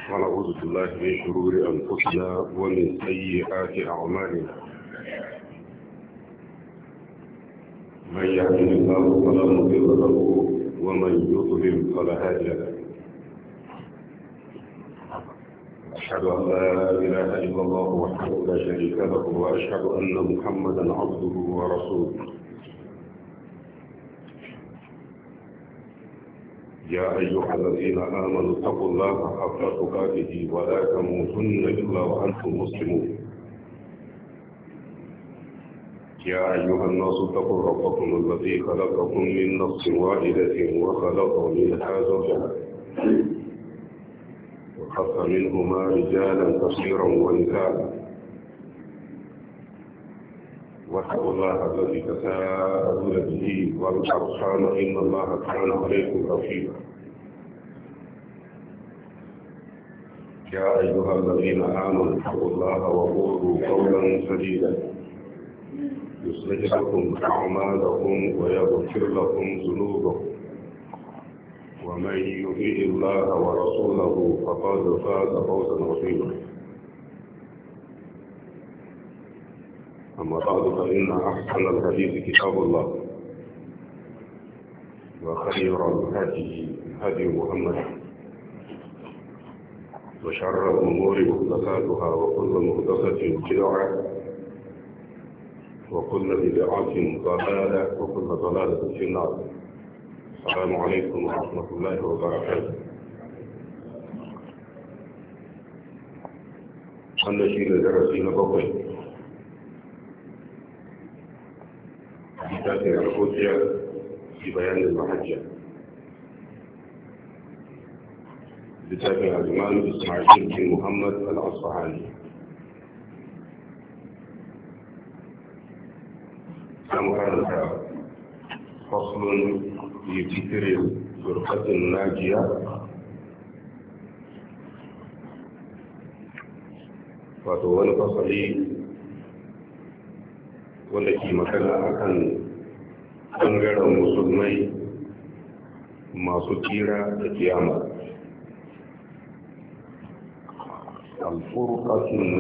ونعوذ بالله من شرور أنفسنا ومن سيئات أعمالنا. من يهده الله فلا مضل له ومن يضلل فلا هادي له. أشهد أن لا إله إلا الله وحده لا شريك له وأشهد أن محمدا عبده ورسوله. يا أيها الذين آمنوا اتقوا الله حق تقاته ولا تموتن إلا وأنتم مسلمون. يا أيها الناس اتقوا ربكم الذي خلقكم من نفس واحدة وخلق منها زوجها وخلق منهما رجالا كثيرا ونساء واتقوا الله الذي تساءلون به والأرحام إن الله كان عليكم رقيبا. يا أيها الذين آمنوا اتقوا الله وقولوا قولا سديدا يصلح لكم أعمالكم ويغفر لكم ذنوبكم ومن يطع الله ورسوله فقد فاز فوزا عظيما. أما بعد فإن أحسن الحديث كتاب الله وخير الهدي هدي محمد وشر الأمور محدثاتها وكل محدثة بدعة وكل بدعة ضلالة وكل ضلالة في النار. السلام عليكم ورحمة الله وبركاته. أنا شيء درسينا بقي كتاب الحجة في بيان المحجة كتاب الإمام إسماعيل بن محمد الأصفهاني. كان فصل في ذكر الفرقة الناجية وتولى فصلي wanda ke magana akan ɓangaren musulmai masu tsira da kiyama. Alfurqatun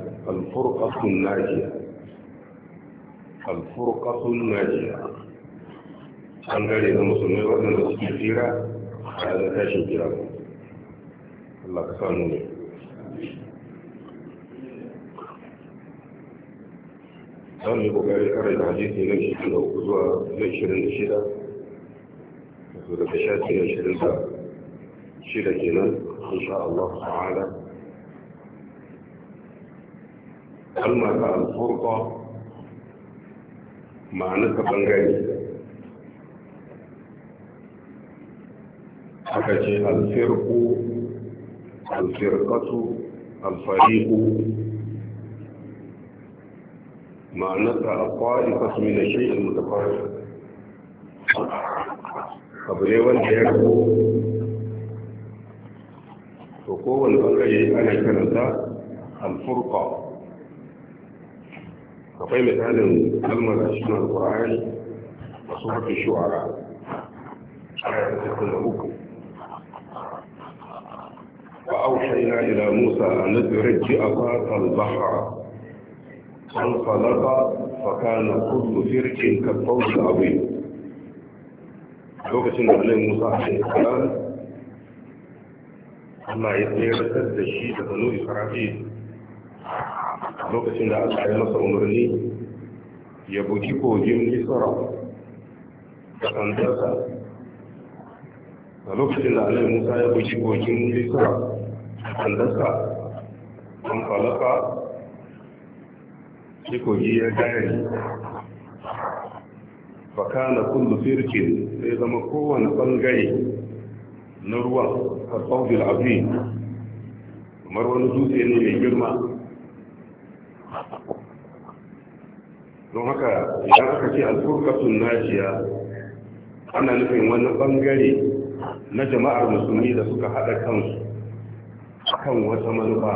najiya ɓangare na musulmai waɗanda suke tsira a da tashin kira. Allah ka sanu ne. don yi kokarin karanta hadisi na 23 zuwa na 26 wato daga shafi na 26 kenan insha Allah ta'ala. kalma ta alfurqa ma'ana ta bangare aka ce alfirqu alfirqatu alfariqu معناتها الطائفة من الشيء المتفرق. قبل وانت يربو وقوة البقية أنا كانت الفرقة. فقي مثال كلمة أشمع القرآن وصورة الشعراء آية تتنبوكم فأوحينا إلى موسى أن ندرج أفاق البحر فانطلق فكان كل فرق كالطود العظيم. lokacin da Annabi Musa alaihi salam Allah ya tsayar da shi da banu Isra'il lokacin da Allah ya masa umarni ya bugi kogin Misra da sandarsa a lokacin da Annabi Musa ya bugi kogin Misra da sandarsa an falaka shi kogi ya gari fakana kullu firkin sai zama kowane bangare na ruwan karɓar abin kamar wani dutse ne mai girma. don haka idan aka ce alfurkatun najiya ana nufin wani bangare na jama'ar musulmi da suka haɗa kansu kan wata manufa.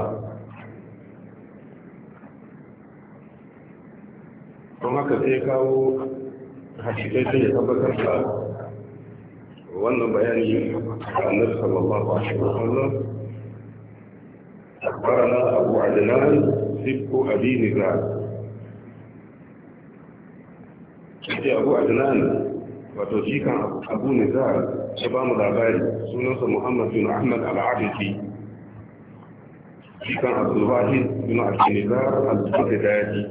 don haka sai kawo hadisai sai ya tabbatar da wannan bayani ga Annabi sallallahu alaihi wasallam أخبرنا أبو عدنان سبك أبي نزار. أبو عدنان وتوشيك أبو نزار شباب الأباري سنة محمد بن أحمد العابدي، كان عبد الواحد بن عبد النزار البغدادي.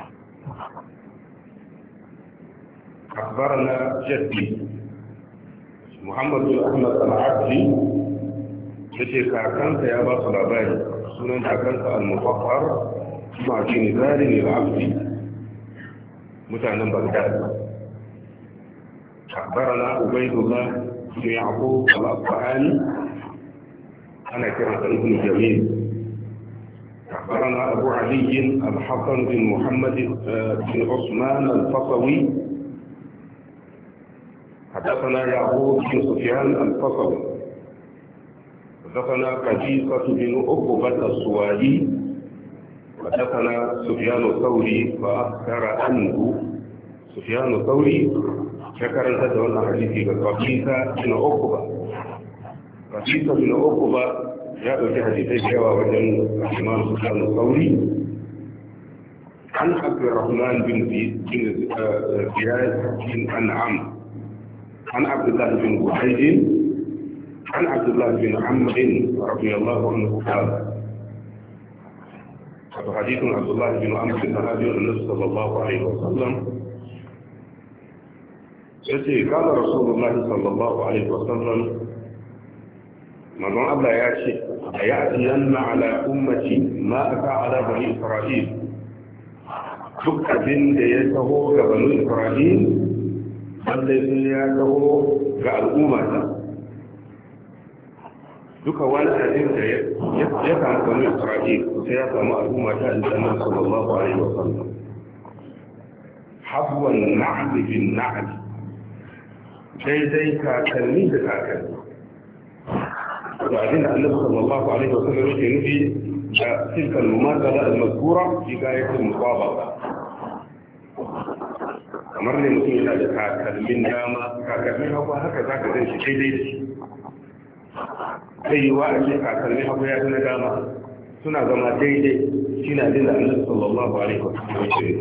أخبرنا جدي محمد بن أحمد العبدي يجي كاكانك يا باص الأباري سنن كاكانك المفخر بن عبد النزار العبدي متعنا بغداد. أخبرنا عبيد الله بن يعقوب الأصفهاني أنا كرمت ابن جميل. أخبرنا أبو علي الحسن بن محمد بن عثمان الفصوي. حدثنا يعقوب بن سفيان الفصوي. حدثنا قبيصة بن عقبة السوائي. حدثنا سفيان الثوري فأخبر عنه سفيان الثوري شكر تدعو حديثي قبيصة بن عقبة. قبيصة بن عقبة ya ɗauki hadisai da yawa wajen Imam Sufyan al-Thawri an Abdurrahman bin Ziyad bin An'am an Abdullah bin Buhayd an Abdullah bin Amr radiyallahu anhu qala hadith Abdullah bin Amr sahabi Nabi sallallahu alaihi wasallam yace kana Rasulullah sallallahu alaihi wasallam manzon Allah ya ce a ya'tiyanna ala ummati ma aka ala bani Isra'il, duk abin da ya taho ga bani Isra'il wanda sun ya taho ga al'ummata, duka wani abin da ya samu bani Isra'il sai ya samu al'ummata in sannan sallallahu alaihi wa sallam. Habwan na'li bin na'li, daidai kakanni da kakanni. وبعدين النبي صلى الله عليه وسلم يقول في تلك المماثلة المذكورة في غاية المطابقة. أمرني مسلم إلى كاكلمين داما كاكلمين هو هكذا كذا شيء ليش أي واحد كاكلمين هو يأتي داما سنة زما ديدي شنا لنا النبي صلى الله عليه وسلم يقول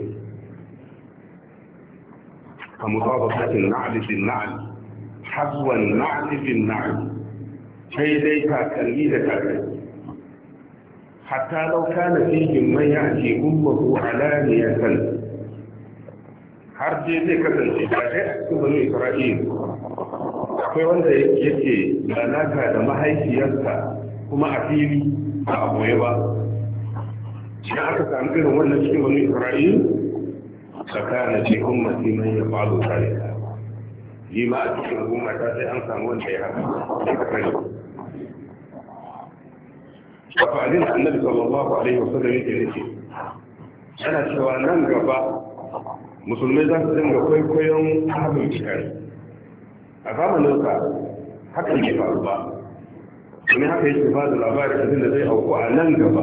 كمطابقة النعل بالنعل حذو النعل بالنعل sai dai takalmi da takalmi hatta lau kana fihim man ya'ti ummuhu alaniyatan, har dai zai kasance da sai a cikin bani Isra'il akwai wanda yake lalata da mahaifiyarsa kuma a fili ba a boye ba. Idan aka samu irin wannan cikin bani Isra'il tsakanin ce ummati man ya falo zalika, yi ma a cikin al'umma ta sai an samu wanda ya haka. Wafa'alin annabi sallallahu alaihi wasallam yake nake ana cewa nan gaba musulmai za su dinga kwaikwayon ahlul kitab. A zamanin sa haka yake faru ba, domin haka yake ba da labarin abin da zai auku a nan gaba.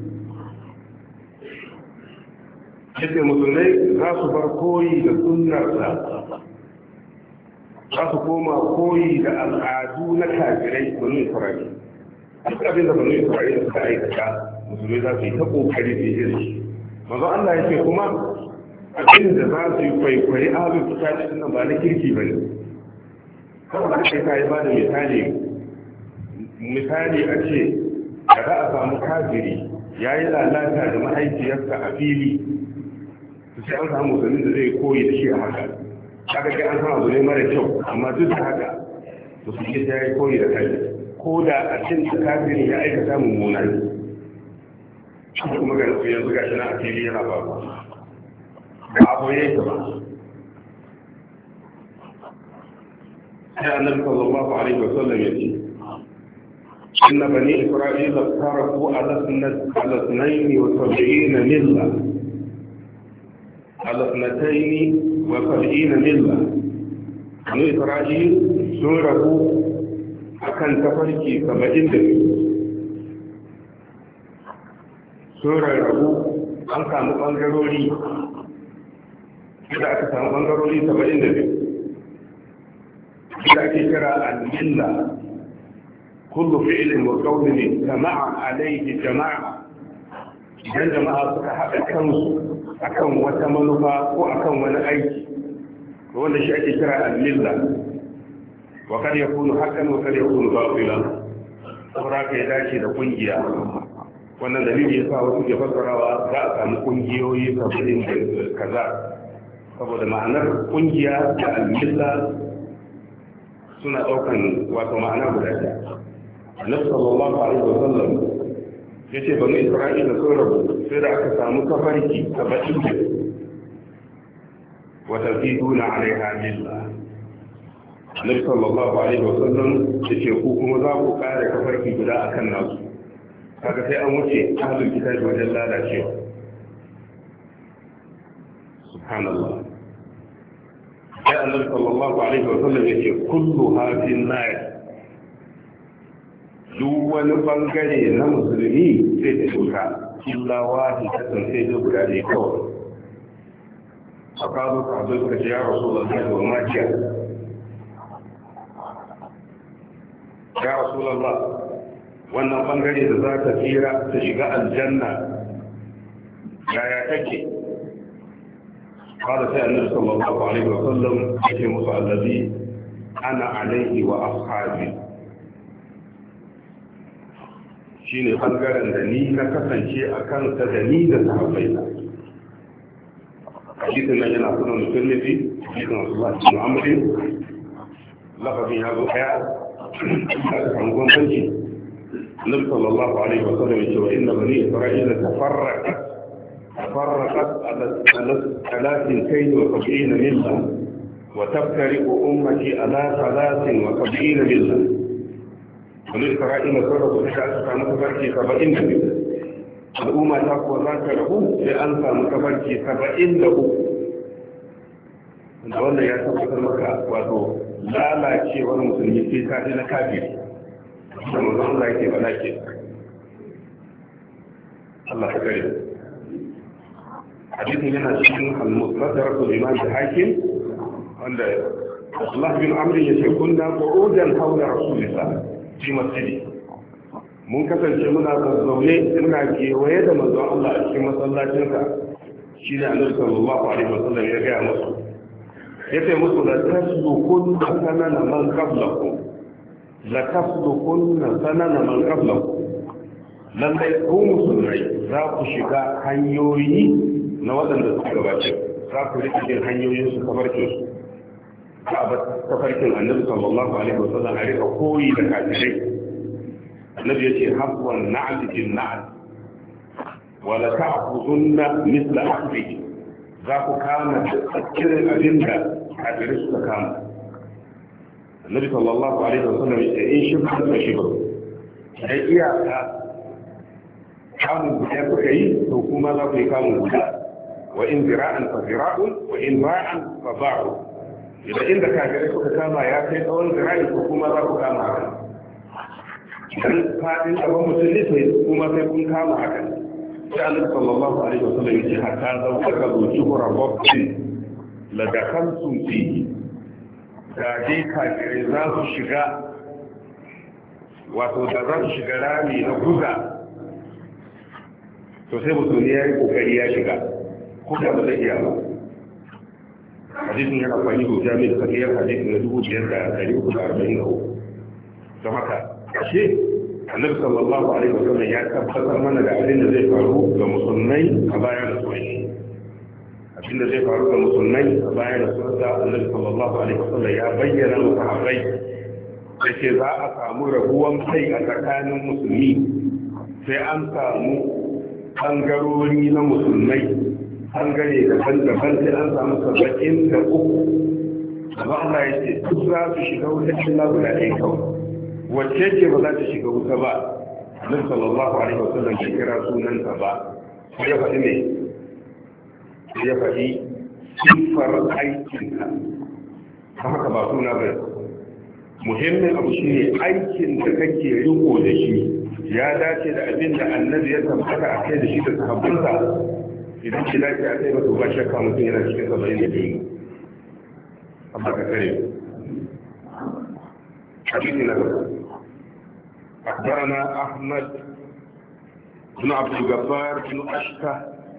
Yace musulmai za su bar koyi da sunnarsa, za su koma koyi da al'adu na kafirai banu Isra'ila. Duk abin da banu Isra'ila suka aikata musulmai za su yi ta kokari da yin shi. Manzo Allah yake kuma abin da za su yi kwaikwayi ahlul kitab din nan ba na kirki bane. Saboda kai kai ba da misali a ce da za a samu kafiri yayi lalata da mahaifiyarsa a fili, sai an samu musulmi da zai koyi da shi a haka. Kaga kai an samu abu ne mara kyau, amma duk da haka musulmi sai ya koyi da kai. Ko da a cikin kafirin ya aikata mummuna ne, shi kuma ga nufi yanzu gashi na a fili yana faruwa ba abu ya yi ba. sai annabi sallallahu alaihi wa sallam ya ce inna bani isra'ila taraku ala sunaini wa sab'ina milla ala sunataini wa sab'ina milla. bani isra'il sun rabu akan tafarki 72, sun rarrabu an samu ɓangarori da aka samu ɓangarori 72 da ake kira al-milla kullu fi'lin wa qawlin jama'a alayhi jama'a idan jama'a suka haɗa kansu akan wata manufa ko akan wani aiki wanda shi ake kira al-milla wa kad yakunu haqqan wa kad yakunu batilan saboda ka ya dace da kungiya wannan dalili yasa wasu ke fassarawa za a samu kungiyoyi sabbin kaza saboda ma'anar kungiya da al-milla suna daukan wato ma'ana guda ɗaya annabi sallallahu alaihi wasallam yace bani isra'ila sun rabu sai da aka samu tafarki 70 wa tafiduna alaiha milla annabi sallallahu alaihi wasallam yace ku kuma za ku kare tafarki guda akan nasu kaga sai an wuce ahlul kitabi wajen lalacewa subhanallah sai annabi sallallahu alaihi wasallam yace kullu hadin nar duk wani bangare na musulmi sai da shuka illa wahidatan sai da guda ne kawai a kazo sahabbai suka ce ya rasulullahi wa ma kiya ya rasulullah wannan bangare da za ta tsira ta shiga aljanna yaya take قال سيدنا النبي صلى الله عليه وسلم في موسى الذي أنا عليه وأصحابي shine bangaren da ni na kasance a kansa da ni da sahabbaina hadisin nan yana sunan Tirmidhi hadisin Rasulullah Muhammad lafazin ya zo daya a kan gwamnati Annabi sallallahu alaihi wa sallam ya ce wa inna bani Isra'ila tafarraqat على 73 ملة وتفترق أمتي على 73 ملة بني إسرائيل فرقوا تشاء متفرقي 70 ملة الأمة تقوى ذاك له لأنفى متفرقي 70 له wanda ya tabbatar maka wato lalacewar musulmi sai ta na kafiri da manzon Allah yake bala ke Allah ya kare حديث هنا شيء المستدرك الإمام الحاكم عند الله بن عمرو يقول كنا قعودا حول رسول الله في مسجده mun kasance muna zaune muna kewaye da manzon Allah a cikin masallacinsa shi ne annabi sallallahu alaihi wasallam ya gaya musu yace musu la taslukunna sanana man qablakum la taslukunna sanana man qablakum lallai ku musulmai za ku shiga hanyoyi na waɗanda suka gabace za ku rike jin hanyoyin su tafarkin su ba tafarkin annabi sallallahu alaihi wasallam a rika koyi da kafirai annabi yace habwan na'l bil na'l wa la ta'khudunna mithla akhdhi za ku kama irin abin da kafirai suka kama annabi sallallahu alaihi wasallam yace in shibha fa shibha sai iyaka kamun guda kuka yi to kuma za ku yi kamun guda وإن ذراعا فذراع وإن باعا فباع إذا إن كافرين كما يا كي أول ذراع كما ذاك كما dan fadin abin musulmi sai kuma sai kun kama haka sai Allah sallallahu alaihi wasallam yace hatta zau ka zuci rabbi la dakaltum fihi da dai kafirai za su shiga wato da za su shiga rami na guza to sai musulmi ya yi kokari ya shiga ko da ba zai iya ba hadisin yana kwani ko jami'i da kafiyar hadisin na 5343 don haka ashe annabi sallallahu alaihi wasallam ya tabbatar mana da abin da zai faru ga musulmai a bayan rasuwar abin da zai faru ga musulmai a bayan rasuwar da annabi sallallahu alaihi wasallam ya bayyana wa sahabbai da ke za a samu rabuwan kai a tsakanin musulmi sai an samu bangarori na musulmai bangare daban-daban sai an samu 73 amma Allah ya ce duk za su shiga wuta illa guda ɗaya kawai wacce ce ba za ta shiga wuta ba annabi sallallahu alaihi wasallam ya kira sunanta ba sai ya faɗi me sai ya faɗi sifar aikinka ta haka ba suna ba muhimmin abu shi ne aikin da kake riko da shi ya dace da abin da annabi ya tabbata a kai da shi da sahabbansa idan ki lafiya a kai ba to ba shakka mutum yana cikin 72 amma ka kare hadisi na gaba أخبرنا أحمد بن عبد الجبار بن أشكى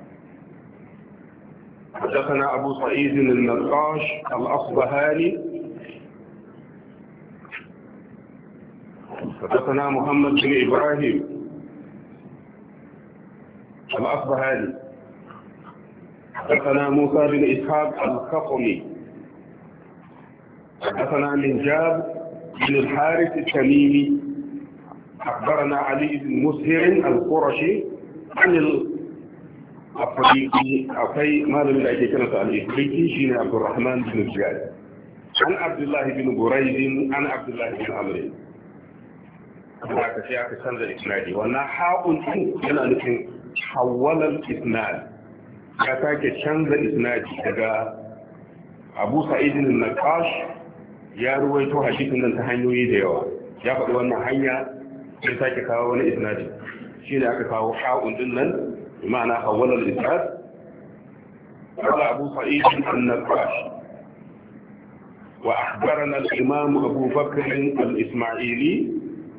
حدثنا أبو سعيد النقاش الأصبهاني حدثنا محمد بن إبراهيم الأصبهاني حدثنا موسى بن إسحاق الخطمي حدثنا منجاب بن الحارث التميمي أخبرنا علي بن مسهر القرشي عن الأفريقي أخي ماذا من أجل كانت الإفريقي شين عبد الرحمن بن زياد عن عبد الله بن بريد عن عبد الله بن عمرو هذا شيء كسند الإسنادي وأنا حاول أنا لكن حول الإسناد كتاك شند الإسنادي كذا أبو سعيد النقاش يا رويته حديث من تهنيوي ديوا يا فدي wannan hanya sai sake kawo wani isnadi shine aka kawo ha'un din nan ma'ana hawala al-isnad qala Abu Sa'id an-Naqash wa akhbarana al-Imam Abu Bakr al-Isma'ili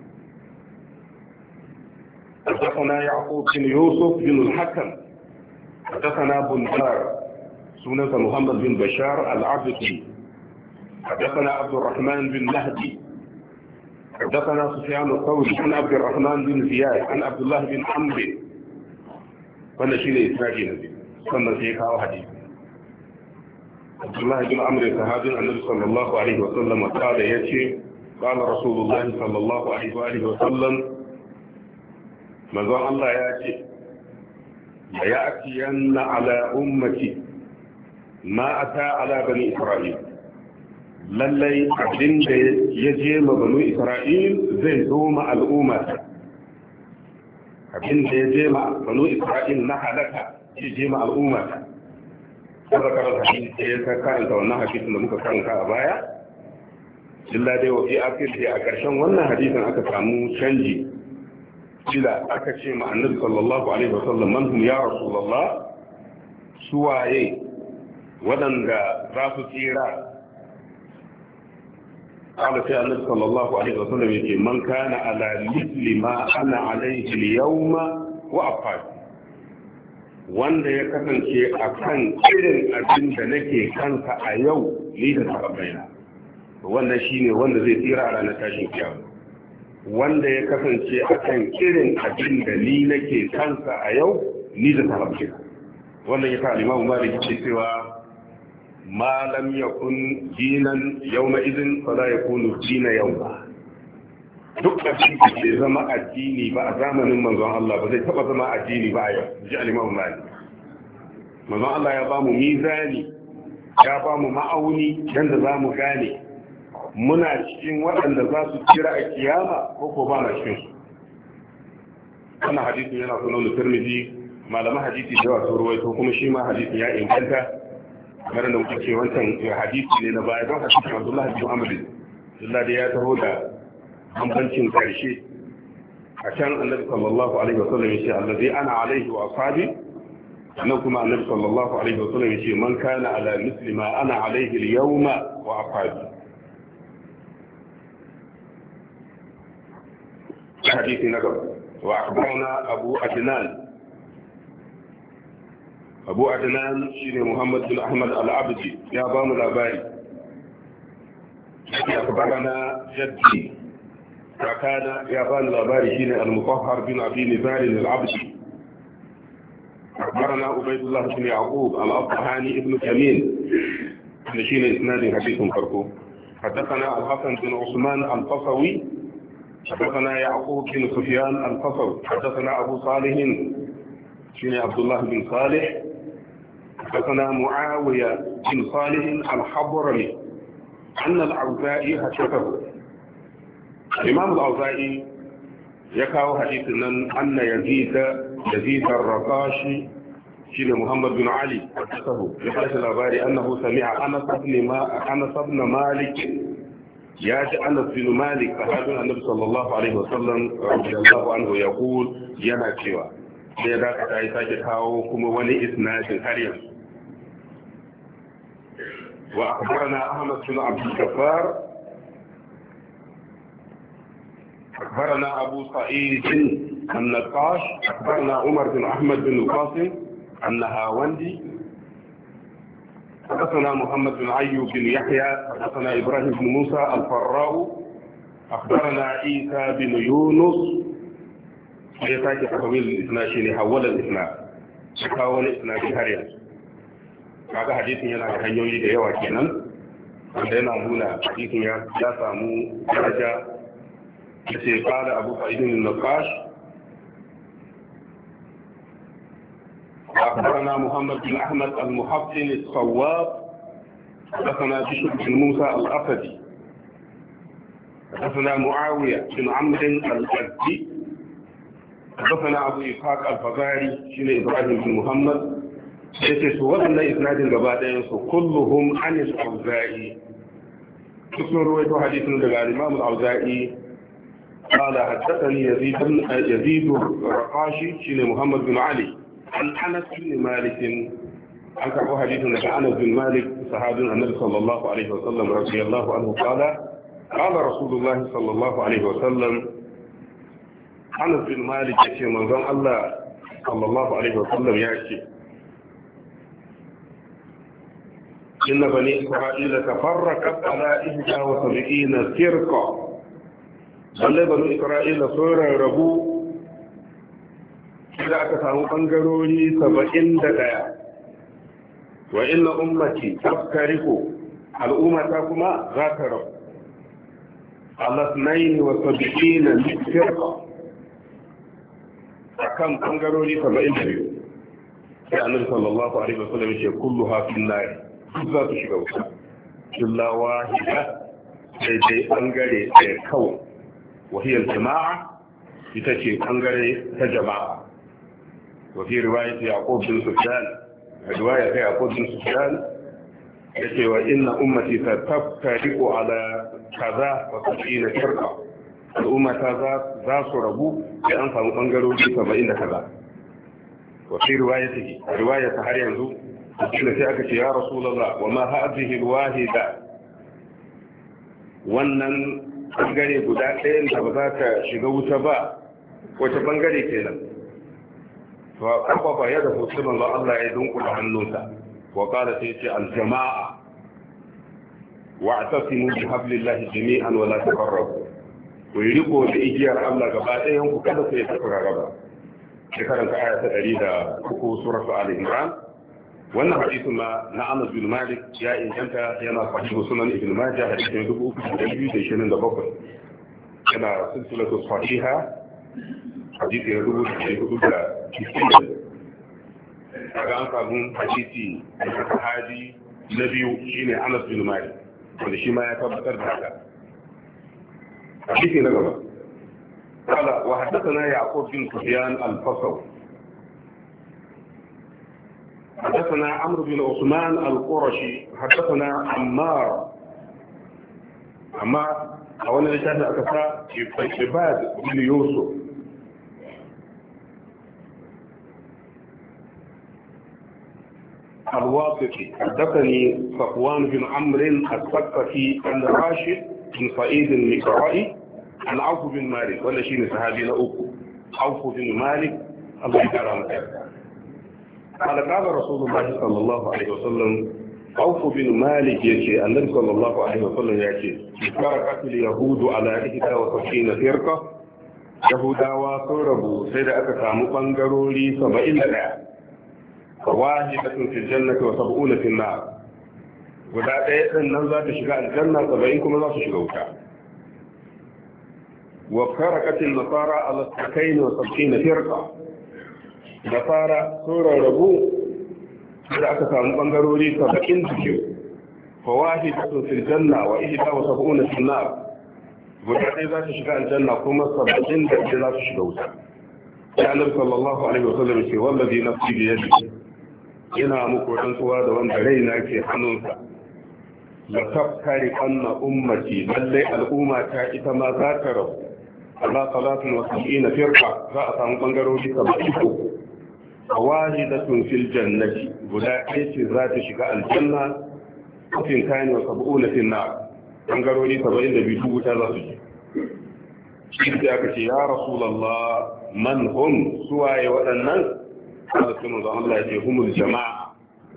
حدثنا يعقوب بن يوسف بن الحكم حدثنا بندار سنة محمد بن بشار العبدي حدثنا عبد الرحمن بن مهدي حدثنا سفيان الثوري عن عبد الرحمن بن زياد عن عبد الله بن عمرو وانا شيء اسنادي نبي sannan sai kawo hadisi Abdullah ibn Amr sahabin Annabi sallallahu alaihi wa sallam kada yace qala Rasulullah sallallahu alaihi wa sallam manzon Allah ya ce ya ya'tiyanna ala ummati ma ata ala bani Isra'il lallai abin da ya je ma banu Isra'il zai zo ma al'umma abin da ya je ma banu Isra'il na halaka zai je ma al'umma ta zakarar hadisi da ya karanta wannan hadisin da muka karanta a baya illa dai wa fi akhir a ƙarshen wannan hadisin aka samu canji ila aka ce ma annabi sallallahu alaihi wasallam man hum ya rasulullah suwaye wadanda za su tsira قال في النبي صلى الله عليه وسلم يقول من كان على مثل ما أنا عليه اليوم وأفعل wanda ya kasance a kan irin abin da nake kansa a yau ni da sahabbaina wannan shine wanda zai tsira a ranar tashin kiyama wanda ya kasance a kan irin abin da ni nake kansa a yau ni da sahabbaina wannan ya sa Imam Malik ce cewa ما لم يكن دينا يومئذ فلا يكون دين يوما duk abin da bai zama addini ba a zamanin manzon Allah ba zai taba zama addini ba a yau ji al-Imam Malik manzon Allah ya ba mu mizani ya ba mu ma'auni dan da zamu gane muna cikin waɗanda za su kira a kiyama ko ko ba na cikin su wannan hadisi yana sunan Tirmidhi malaman hadisi da yawa sun ruwaito kuma shi ma hadisi ya inganta kamar da muka ce wancan hadisi ne na baya don hadisin Abdullah bin Amr Allah da ya taho da bambancin karshe a can Annabi sallallahu alaihi wasallam yace allazi ana alaihi wa ashabi sannan kuma Annabi sallallahu alaihi wasallam yace man kana ala misli ma ana alaihi al-yawma wa ashabi hadisi na gaba wa akhbarana Abu Adnan shine Muhammad bin Ahmad al-Abdi ya ba mu labari ya akbarana jaddi kakana ya ba mu labari shine al-Mutahhar bin Abi Nizar al-Abdi akbarana Ubaydullah bin Yaqub al-Asbahani ibn Jamil shine isnadin hadisin farko حدثنا الحسن بن عثمان القصوي حدثنا يعقوب بن سفيان القصوي حدثنا أبو صالح شين عبد الله بن صالح حدثنا معاوية بن صالح الحضرمي أن الأوزاعي حدثه الإمام الأوزاعي يكاو حديثنا أن يزيد الرقاشي شين محمد بن علي حدثه يقال الأخباري أنه سمع أنس بن مالك ياجي أنس بن مالك فهذا النبي صلى الله عليه وسلم رضي الله عنه يقول ينا كيوا sai ya dakata ya sake kawo kuma wani isnadin har yanzu wa akhbarana Ahmad bin Abdul Ghaffar أخبرنا أبو سعيد النقاش أخبرنا عمر بن أحمد بن القاسم النهاوندي حدثنا محمد بن أيوب بن يحيى حدثنا إبراهيم بن موسى الفراء أخبرنا عيسى بن يونس يتاكي تحويل الإثناء شيني حول الإثناء حول الإثناء بهاريا هذا حديث ينا hanyoyi da yawa kenan wanda yana nuna hadisin ya samu daraja yace qala Abu Sa'id an-Naqash أخبرنا محمد بن أحمد المحسن الصواب حدثنا بشر بن موسى الأسدي حدثنا معاوية بن عمرو الأزدي حدثنا أبو إسحاق الفزاري شين إبراهيم بن محمد يتسوى إسناد الجبادين كلهم عن الأوزاعي كسر رويته حديث من الإمام الأوزاعي قال حدثني يزيد الرقاشي شين محمد بن علي عن أنس بن مالك عن كعب حديث عن أنس بن مالك صحابي النبي صلى الله عليه وسلم رضي الله عنه قال رسول الله صلى الله عليه وسلم أنس بن مالك يشي منظم الله صلى الله عليه وسلم يشي إن بني إسرائيل تفرقت على 71 فرقة بل بني إسرائيل صور ربو إذا أكثروا أنجروني 71 وإن أمتي تفترق الأمة كما ذات رب على 72 فرقة أكم أنجروني 72 النبي صلى الله عليه وسلم يقول كلها في النار ذات شغوة إلا واحدة سيدي أنجري كون وهي الجماعة يتشي أنجري كجماعة وفي رواية يعقوب بن سفيان رواية يعقوب بن سفيان يقول وإن أمتي ستفترق على كذا وسبعين فرقة الأمة كذا ذات ربو لأنفع مبنغروا في 70 كذا وفي روايته رواية هل ينزو قيل سيأكد يا رسول الله وما هذه الواحدة wannan bangare guda ɗayan da ba za ta shiga wuta ba wace bangare kenan fa abba ya da musulman Allah ya dunkula hannunsa wa qala sai ce al-jama'a wa'tasimu bi hablillahi jami'an wa la tafarraqu ku riko da igiyar Allah gaba ɗayan ku kada ku yi tafarraba shekaran ka aya ta 103 suratu al-imran wannan hadisin ma na Anas bin Malik ya inganta yana sahihu sunan Ibn Majah hadisin 3227 yana silsilatu sahiha hadisi ya 4490 kaga an samu hadisi da sahabi na biyu shine Anas bin Malik wanda shi ma ya tabbatar da haka hadisi na gaba قال وحدثنا يعقوب بن سفيان الفصل حدثنا عمرو بن عثمان القرشي حدثنا عمار أولا لشاهد أكثر عباد بن يوسف الواقفي حدثني صفوان بن عمرو الثقفي عن راشد بن سعيد المقرائي عن عوف بن مالك ولا شيء صحابي عوف بن مالك الله يكرمه قال رسول الله صلى الله عليه وسلم عوف بن مالك يجي النبي صلى الله عليه وسلم يجي فرقت اليهود على 71 فرقة يهودا وصربوا سيدا أكثر بنغروري 71 واحدة في الجنة و70 في النار guda ɗaya ɗin nan za ta shiga aljanna 70 kuma za su shiga wuta wa faraqatil nasara ala 72 firqa nasara sun rarrabu da aka samu bangarori 72 fa wahidatun fil janna wa 71 fil nar guda ɗaya za ta shiga aljanna kuma 70 da za su shiga wuta ya annabi sallallahu alaihi wasallam ce wallazi nafsi bi yadihi ina muku rantsuwa da wanda raina ke hannunsa la tafkari anna ummati lallai al'umma ta ita ma za ta rabu Allah salatun wa sab'ina firqa za a samu bangarori 73 wahidatun fil jannati guda ɗaya ce za ta shiga aljanna kafin kayan wa 70 fil nar bangarori 72 wuta za su ji shi da aka ce ya rasulullah man hum suwaye waɗannan Allah sai manzo Allah ya ce humul jama'a.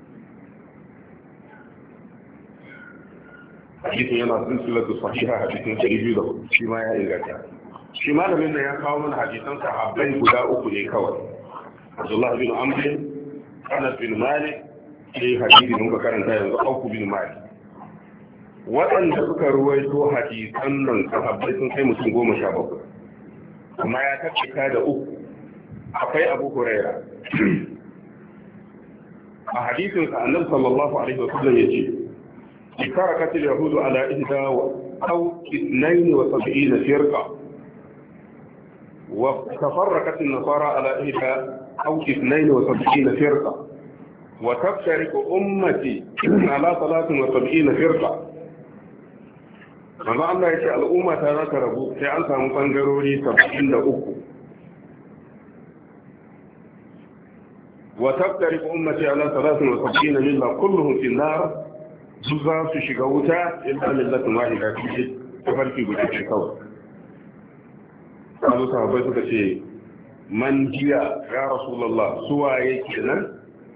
hadisin yana silsilatu sahiha hadisin 204 shi ma ya inganta. shi malamin da ya kawo mana hadisan sahabbai guda uku ne kawai. Abdullah bin Amr, Anas bin Malik, sai hadisi da muka karanta yanzu Auf bin Malik. Waɗanda suka ruwaito hadisan nan sahabbai sun kai mutum 17. amma ya tabbata da uku. Akwai Abu Huraira. a hadisin sa Annabi sallallahu alaihi wasallam yace فرقت اليهود على 72 فرقة وتفرقت النصارى على 72 فرقة وتفترق أمتي على 73 فرقة amma Allah ya ce al'umma ta za ta rabu sai an samu ɓangarori 73 wa taftariqu ummati ala 73 milla kulluhum fi an-nar su za su shiga wuta illa millatin wahida ce ta farki guda ce kawai. Kalu sahabbai suka ce man jiya ya Rasulullah suwaye kenan?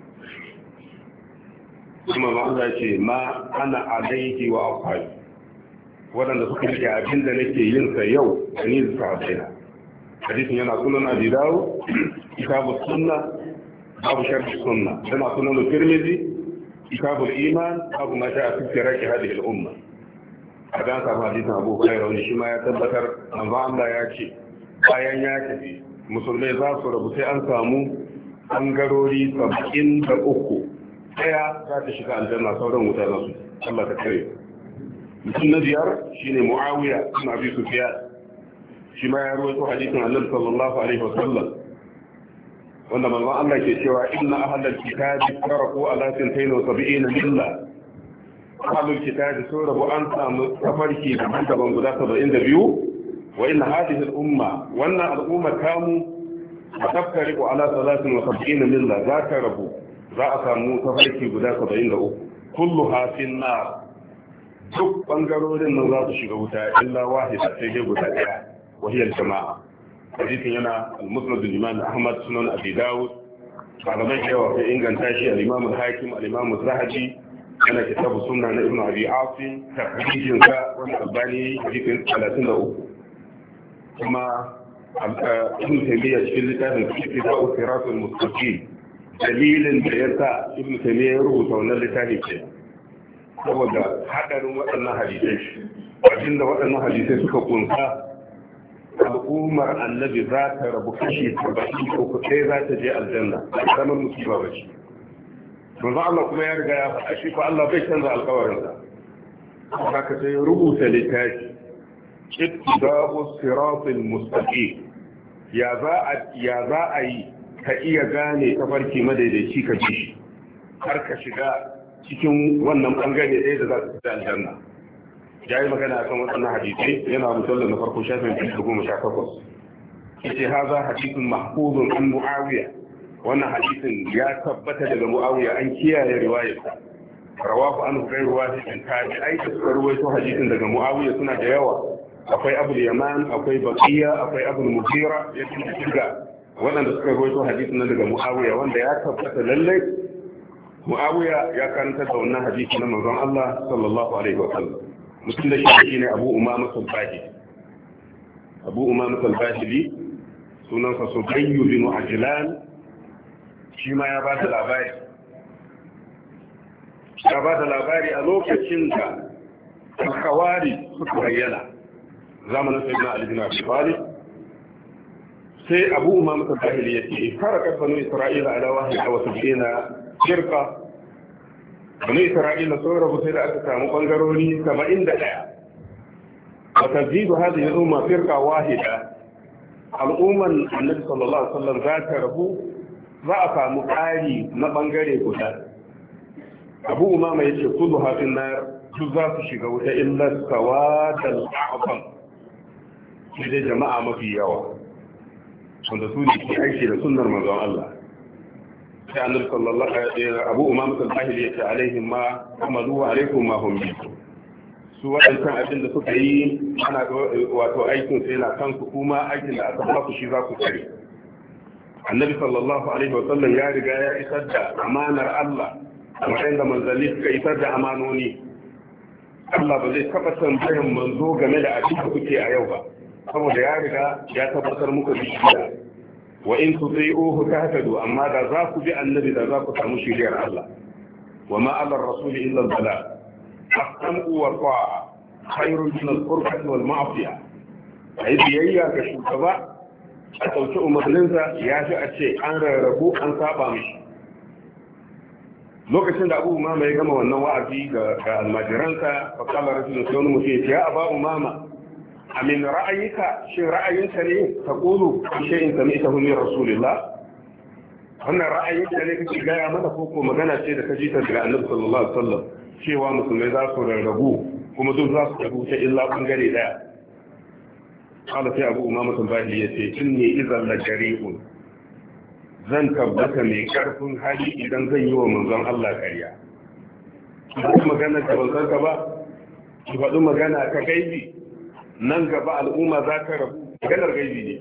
Kuma ma Allah ce ma ana alaihi wa afhali waɗanda suka rike abin da nake yin sa yau da ni da sahabbai na. Hadisin yana sunan Abi Dawud, kitabu sunna, babu sharh sunna, yana sunan Tirmidhi, كتاب الإيمان أو ما جاء في افتراق هذه الأمة. هذا كما حديث أبو هريرة ونشما يتذكر أن الله يأتي bayan ya tafi musulmai za su rabu sai an samu ɓangarori 73 ɗaya za ta shiga aljanna sauran wuta za su Allah ta kare. Mutum na biyar shine Muawiya ibn Abi Sufyan, shi ma ya rawaito hadisin Annabi sallallahu alaihi wasallam wanda manzon Allah ke cewa inna ahlal kitabi taraku ala 72 milla. ahlul kitabi sun rabu an samu tafarki daban guda 72 wa inna hadhihi al-umma wannan al'umma kamu taftariqu ala 73 milla za ta rabu za a samu tafarki guda 73 kulluha fi an-nar duk bangarorin nan za su shiga wuta illa wahida sai dai guda daya wa hiya al-jama'a. hadisin yana al-musnad al-imam Ahmad sunan Abi Dawud malamai yawa sai inganta shi al-imam al-Hakim al-imam az-Zahabi yana kitabu sunna na Ibn Abi Asim tahrijin sa wanda Albani hadisin 33 kuma Ibn Taymiyyah cikin littafin Kitabul Sirat al-Mustaqim dalilin da yasa Ibn Taymiyyah ya rubuta wannan littafin ke saboda hadarin waɗannan hadisai abinda waɗannan hadisai suka kunsa al'ummar annabi za ta rabu kashi 73 sai za ta je aljanna a zaman musiba ba ce. Manzo Allah kuma ya riga ya faɗa shi fa Allah bai canza alƙawarinsa. Haka sai rubuta littafi ittiba'u siratal mustaqim ya za a yi ka iya gane tafarki madaidaici ka bi shi har ka shiga cikin wannan bangare ɗaya da za ka fita aljanna. ya yi magana akan waɗannan hadisai yana musallar na farko shafin 18 yace haza hadisun mahfuzun an muawiya wannan hadisin ya tabbata daga muawiya an kiyaye riwayarsa rawahu an ghayr wahidin tabi'ai da suka rawaito hadisin daga muawiya suna da yawa akwai abul yaman akwai baqiya akwai abul mughira yace diga waɗanda suka rawaito hadisin nan daga muawiya wanda ya tabbata lallai muawiya ya karanta da wannan hadisi na manzon Allah sallallahu alaihi wa sallam. mutum da shi ne Abu Umama al-Bahili. Abu Umama al-Bahili sunansa Subayyu bin Ajlan, shi ma ya ba da labari. Ya ba da labari a lokacin da al-Khawari suka bayyana zamanin Sayyidina Ali bin Abi Talib. Sai Abu Umama al-Bahili ya ce farakat banu Isra'ila ala wahida wa sab'ina firqa. Bani Isra'ila sun rabu sai da aka samu ɓangarori 71. Wata zidu hada ya zuma firka wahida, al'umman annabi sallallahu Alaihi wasallam za ta rabu za a samu ƙari na ɓangare guda. Abu Umama ya ce kullu hafin na su za su shiga wuta illa sawa da al'afan. Shi dai jama'a mafi yawa, wanda su ne ke aiki da sunnar manzon Allah. sai annabi sallallahu alaihi Abu Umama al-Bahili yace alaihim ma amalu wa alaikum ma hum bi su waɗancan abin da suka yi ana wato aikin sai na kansu kuma aikin da aka ba ku shi za ku tsare. Annabi sallallahu alaihi wasallam ya riga ya isar da amanar Allah kamar yadda manzanni suka isar da amanoni. Allah ba zai taɓa tambayan manzo game da abin da kuke a yau ba, saboda ya riga ya tabbatar muku da shi. Wa in tuti'uhu tahtadu, amma da za ku bi annabi da za ku samu shiriyar Allah. Wa ma 'ala ar-rasuli illa al-balagh. As-sam'u wa ta'a khairun min al-qur'ani wal ma'siyah. Ai biyayya ga shugaba a ɗauki umarninsa ya fi a ce an rarrabu an saba mishi. Lokacin da Abu Umama ya gama wannan wa'azi ga almajiransa fa qala rasulun sai wani mutum ya ce ya Aba Umama amin ra'ayika shin ra'ayinka ne ta qulu shay'in sami'tahu min rasulillah, wannan ra'ayinka ne kake gaya mana ko magana ce da ka ji ta daga Annabi sallallahu alaihi wasallam cewa musulmai za su rarrabu kuma duk za su rabu ta illa bangare daya. قال في أبو أمامة الباهلية إني إذا لجريء zan tabbata mai karfin hali idan zan yi wa manzon Allah ƙarya. Ki magana da ban san ka ba, ki faɗi magana ta gaibi, nan gaba al'umma za ta rabu, maganar gaibi ne.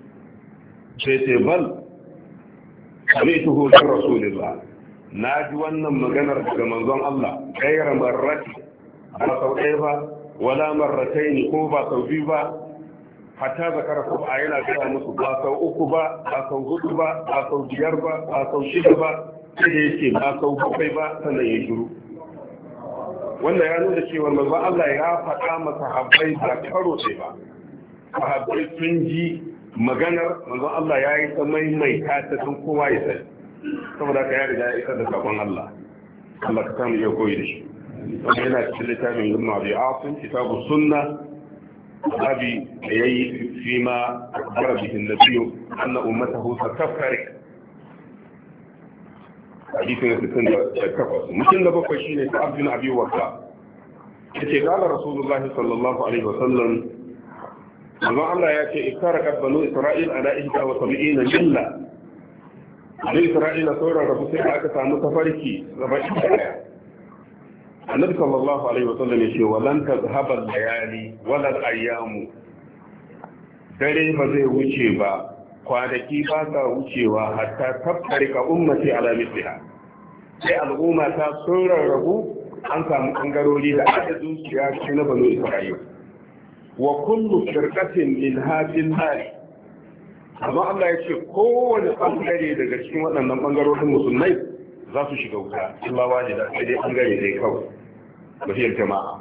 Sai ce bal, sami'tu hu min rasulillah. Na ji wannan maganar daga manzon Allah, gaira marrati, ba sau ɗaya ba, wala marrataini ko ba sau biyu ba. Hatta zakara ko a yana gaya musu ba sau uku ba, ba sau hudu ba, ba sau biyar ba, ba sau shida ba, sai da yake ba sau bakwai ba sannan ya shiru. Wanda ya nuna cewa manzon Allah ya faɗa masa sahabbai ba karo ce ba. Sahabbai sun ji maganar manzon Allah ya yi ta maimaita ta tun kowa ya sani. Saboda ka ya riga ya isar da sakon Allah. Allah ka samu iya koyi da shi. Wanda yana cikin littafin Ibn Abi Asim, Kitabu Sunna, babi da ya yi fi ma akbar bihin nabiyu anna ummatahu sataftariq hadisin 68. mutum da bakwai shine ta abdun abi waqqa yace qala rasulullah sallallahu alaihi wasallam amma Allah ya ce iftarakat banu isra'il ala 71 milla. banu isra'ila sauran rabu sai aka samu tafarki 71. Annabi sallallahu alaihi wasallam ya ce walan tazhabal layali wala ayyamu, dare ba zai wuce ba, kwanaki ba sa wucewa hatta taftarika ummati ala mithliha, sai al'umma ta sun rarrabu an samu bangarori da adadin su ya ci na banu isra'ila wa kullu firqatin min hadhihi al-hari. amma Allah ya ce kowane bangare daga cikin waɗannan bangarorin musulmai za su shiga wuta illa wajida sai dai bangare dai kawai bashir jama'a.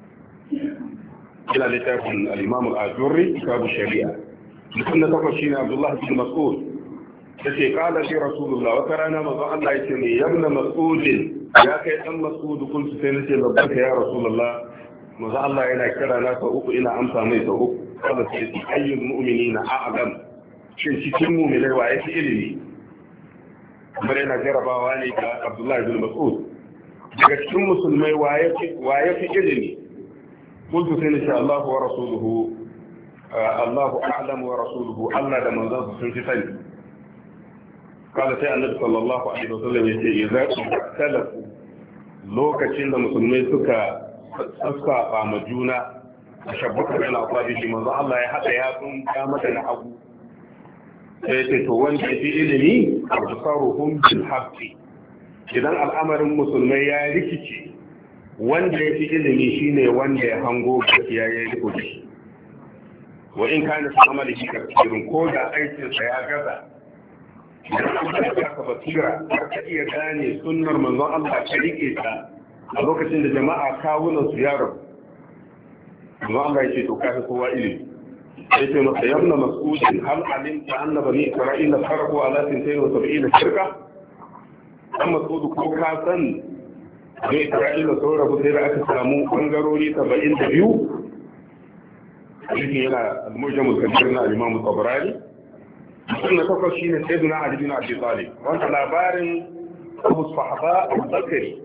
ila littafin al-imam al-ajurri kitabu shari'a mutum na takwas shine Abdullah bin Mas'ud yace qala li rasulullah wa karana manzo Allah yace ne yabna Mas'ud ya kai dan Mas'ud kun sai nace babbaka ya rasulullah manzo Allah yana kira na sau uku ina amsa mai sau uku kada sai ayyul mu'minina a'lam shin cikin mu'minai wa yake ilimi kamar yana jarabawa ne ga Abdullah bin Mas'ud daga cikin musulmai wa ya fi ilimi kullu sai insha Allah wa rasuluhu Allahu a'lam wa rasuluhu Allah da manzon sun fi sani. Kala sai Annabi sallallahu alaihi wasallam ya ce idza talafu lokacin da musulmai suka sassa ma juna shabbuka baina asabihi manzo Allah ya hada yatsun dama da na hagu sai ce to wanda ya fi ilimi absaruhum bil haqqi. Idan al'amarin musulmai ya rikice wanda ya fi ilimi shine wanda ya hango gaskiya ya yi riko da shi. Wa in kana su amali shi kafirun ko da aikinsa ya gaza idan an ka ka basira har ka iya gane sunnar manzon Allah ka rike ta a lokacin da jama'a kawunan su ya rabu. Manzon Allah ya ce to ka fi kowa ilimi. Sai ce masa yabna mas'udin hal alimta anna bani isra'ila farqu ala 72 shirka. Dan Mas'udu ko ka san da Isra'ila sun rabu sai da aka samu bangarori 72 shi yana al-mujamul kabir na Imam Tabarani. Mutum na takwas shine Sayyidina Ali bin Abi Talib wanda labarin Abu Sahaba al-Bakri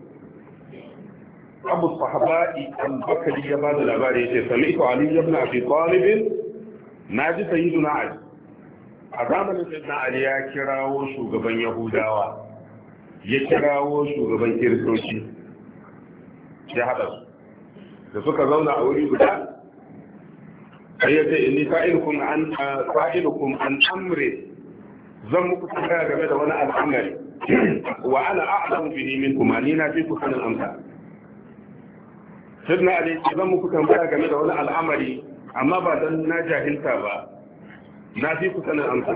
al-Bakri ya bada labari yace sami'tu Ali ibn Abi Talib naji Sayyidina Ali a zamanin Sayyidina Ali ya kirawo shugaban Yahudawa ya kirawo shugaban kiristoci ya haɗa su da suka zauna a wuri guda sai ya ce inni fa'ilukum an amri zan muku tambaya game da wani al'amari wa ana a'lamu bihi minkum ni na fi ku sanin amsa sidna ali zan muku tambaya game da wani al'amari amma ba dan na jahilta ba na fi ku sanin amsa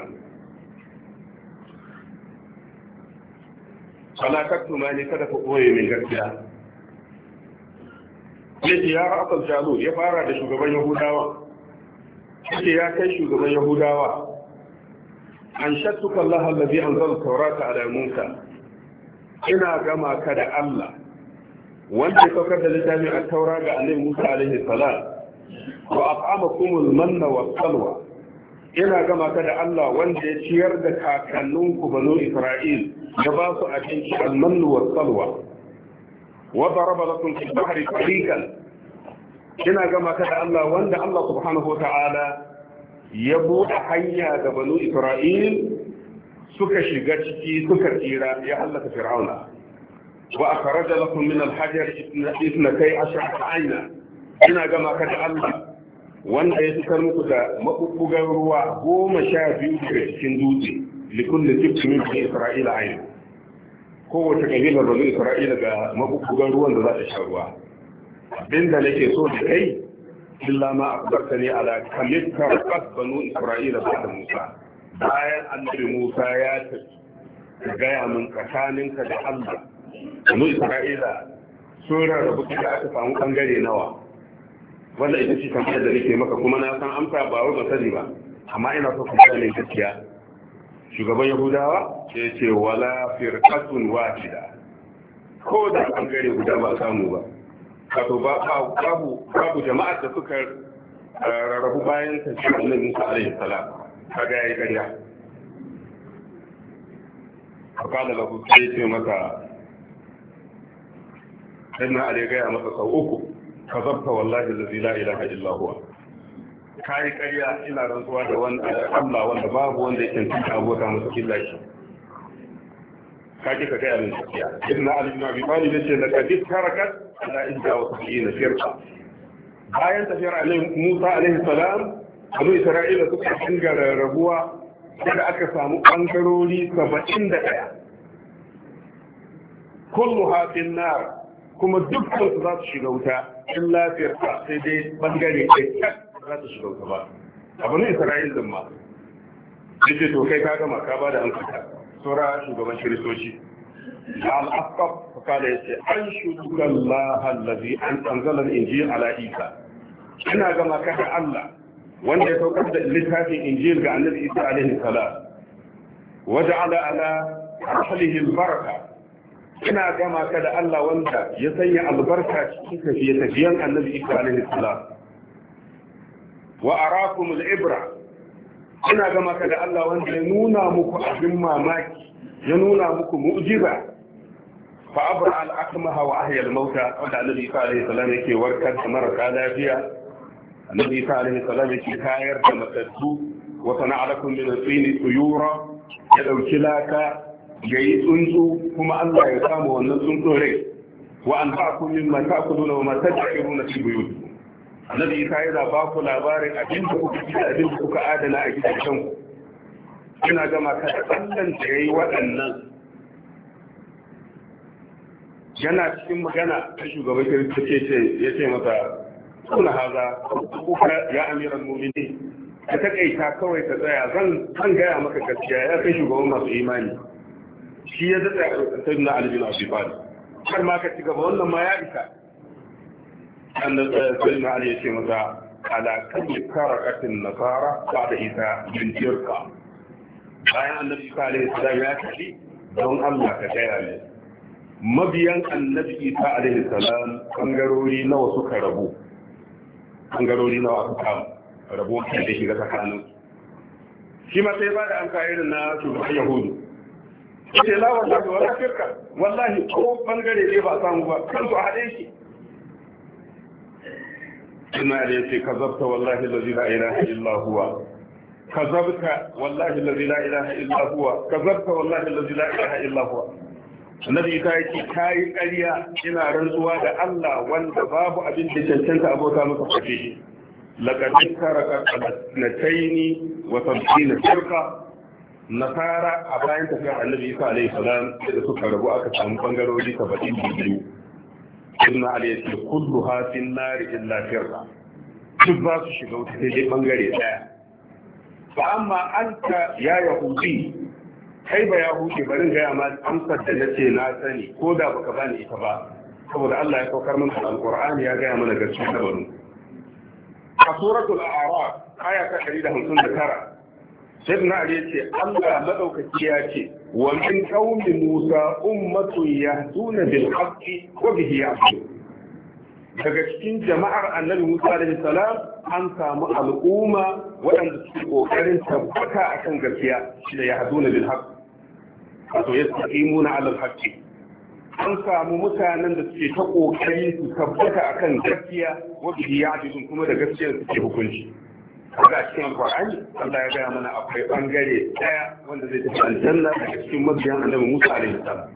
fala taktuma ni kada ku koye min gaskiya yake ya ra'asal jalut ya fara da shugaban yahudawa yake ya kai shugaban yahudawa an shattuka Allah allazi anzala tawrata ala Musa ina gama ka da Allah wanda ya saukar da littafin at-taura ga annabi Musa alaihi salam wa at'amakumul manna was salwa ina gama ka da Allah wanda ya ciyar da kakanninku banu Isra'il ya ba su abinci al-manna was salwa wa daraba lakum fil bahri tariqan ina gama ka da Allah wanda Allah subhanahu wa ta'ala ya buɗe hanya ga banu Isra'il suka shiga ciki suka tsira ya hallaka fir'auna wa akhraja lakum min al-hajar 12 ayna ina gama ka da Allah wanda ya fitar muku da mabubbugan ruwa 12 daga cikin dutse likulli tibtin min Isra'ila ayna kowace kabilar banu Isra'ila ga mabubbugan ruwan da za ta sha ruwa abinda nake so da kai illa ma akbartani ala kamit karqat banu isra'ila ba'da musa bayan annabi musa ya tafi gaya min tsakaninka da Allah banu isra'ila sun rarrabu da aka samu bangare nawa wanda ita ce tambayar da nake maka kuma na san amsa ba wai ba sani ba amma ina so ku gane gaskiya shugaban yahudawa sai ya ce wala firqatun wahida ko da bangare guda ba samu ba wato babu jama'ar da suka rarrabu bayan tafiyar annabi Musa alaihi salam kaga yayi ƙarya fakala lahu sai ce maka sannan ali gaya masa sau uku kazabta wallahi allazi la ilaha illa huwa kai ƙarya ina rantsuwa da wanda Allah wanda babu wanda yake cikin abota masa illa shi kaje ka gaya min gaskiya ibn ali ibn abi talib yace da kadid tarakat ala inda wa sabina firqa bayan tafiyar annabi Musa alaihi salam banu Isra'ila suka dinga rarrabuwa da aka samu bangarori 71 kulluha bin nar kuma dukkan su za su shiga wuta illa firqa sai dai bangare ɗaya za su shiga wuta ba a banu Isra'ila din ma yace to kai ka gama ka bada amsa sura shugaban kiristoci al-asqaf fakala yace an shuduka Allah allazi anzala al-injil ala Isa ina gama ka da Allah wanda ya saukar da littafin injil ga annabi Isa alaihi salam waja'ala ala ahlihi al-baraka ina gama ka da Allah wanda ya sanya albarka cikin tafiyan annabi Isa alaihi salam wa arakum al-ibra ina gama ka da Allah wanda ya nuna muku abin mamaki ya nuna muku mu'jiza fa abra al-akmaha wa ahya al-mauta wanda annabi Isa alaihi salam yake warkar da marasa lafiya annabi Isa alaihi salam yake kayar da matattu wa sana'a lakum min al-tin tuyura ya dauki laka yayi tsuntsu kuma Allah ya samu wannan tsuntsu rai wa anfa'akum mimma ta'kuluna wa ma tad'iruna fi buyutikum annabi Isa yana ba ku labarin abin da kuka ci da abin da kuka adana a gidajenku ina gama ka da Allah da yayi waɗannan yana cikin magana ta shugaban kiristoci ya ce masa kuna haza kuka ya amiran mu'mini ka takaita kawai ka tsaya zan gaya maka gaskiya ya kai shugaban masu imani shi ya zata sayyidina Ali bin Abi Talib har ma ka ci gaba wannan ma ya isa annan sayyidina Ali ya ce masa ala kulli karakatin nasara ba da isa bin jirka bayan annabi Isa alaihi salam ya tafi don Allah ka gaya ne mabiyan annabi Isa alaihi salam bangarori nawa suka rabu bangarori nawa aka samu rabuwar da shiga tsakanin shi ma sai ba da an irin na shugaban yahudu ce la wallahi wala shirka wallahi ko bangare ne ba samu ba kansu a haɗe shi ina da yace kazabta wallahi allazi la ilaha illa huwa kazabta wallahi allazi la ilaha illa huwa kazabta wallahi allazi la ilaha illa huwa annabi Isa yake kai ƙarya ina rantsuwa da Allah wanda babu abin da cancanta abota masa kace laqad taraka qadnataini wa tamkina firqa nasara a bayan tafiyar annabi Isa alaihi salam da suka rabu aka samu bangarori 72 ibn Ali yace kullu hafin nar illa firqa duk ba su shiga wata dai bangare daya fa amma anta ya yahudi kai ba yahudi barin ga ma amsar da nace na sani ko da baka bani ita ba saboda Allah ya saukar mana alqur'ani ya ga mana gaskiya da baro a suratul a'raf aya ta 159 sayyidina Ali yace Allah madaukaki ya ce wa min qaumi Musa ummatun yahduna bil haqqi wa bihi ya'dilun daga cikin jama'ar annabi Musa alaihi salam an samu al'umma waɗanda suke kokarin tabbata akan gaskiya shi da yahduna bil haqq wato yastaqimuna ala al haqqi an samu mutanen da suke ta kokari su tabbata akan gaskiya wa bihi ya'dilun kuma da gaskiyar suke hukunci kaga cikin alqur'ani Allah ya gaya mana akwai bangare daya wanda zai tafi aljanna daga cikin mabiyan annabi Musa alaihi salam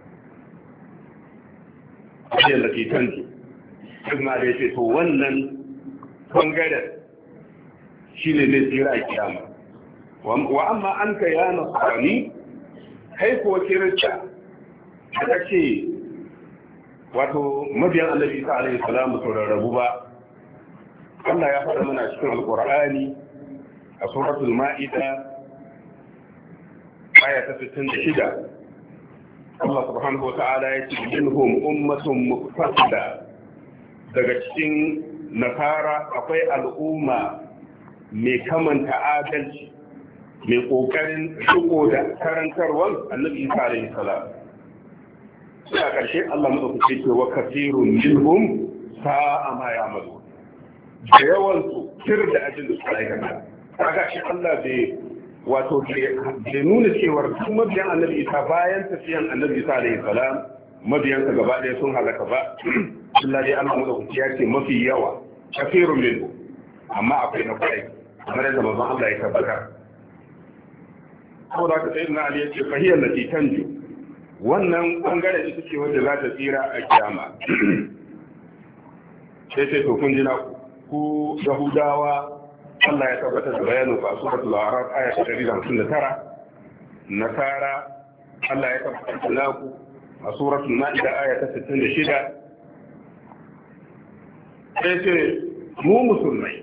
sai lati tanji kuma da yace to wannan bangaren shine ne tsira a kiyama wa amma anka ya nasrani kai ko kirista da ce wato mabiyan annabi Isa alaihi salam to rarrabu ba Allah ya faɗa mana cikin Alƙur'ani a suratul Ma'ida aya ta 66 Allah subhanahu wa ta'ala ya ce minhum ummatun muqtasida daga cikin nasara akwai al'umma mai kamanta adalci mai kokarin riko da karantarwar Annabi Isa alaihi salam sai a ƙarshe Allah madaukake ce wa kathirun minhum sa'a ma ya'malun da yawansu kir da ajin da suka aikata kaga shi Allah bai wato bai nuna cewar duk mabiyan annabi Isa bayan tafiyan annabi Isa alaihi salam mabiyansa gaba ɗaya sun halaka ba Allah dai Allah madaukaki ya ce mafi yawa kafirun minhu amma akwai na kwarai kamar yadda manzon Allah ya tabbatar saboda haka sayyidina Ali ya ce fahiyar lati tanju wannan bangaren ita ce wanda za ta tsira a kiyama sai to kun ji na ku Yahudawa Allah ya tabbatar da bayanin a suratul A'raf aya ta 159 Nasara Allah ya tabbatar da naku a suratul Ma'ida aya ta 66 sai ce mu musulmai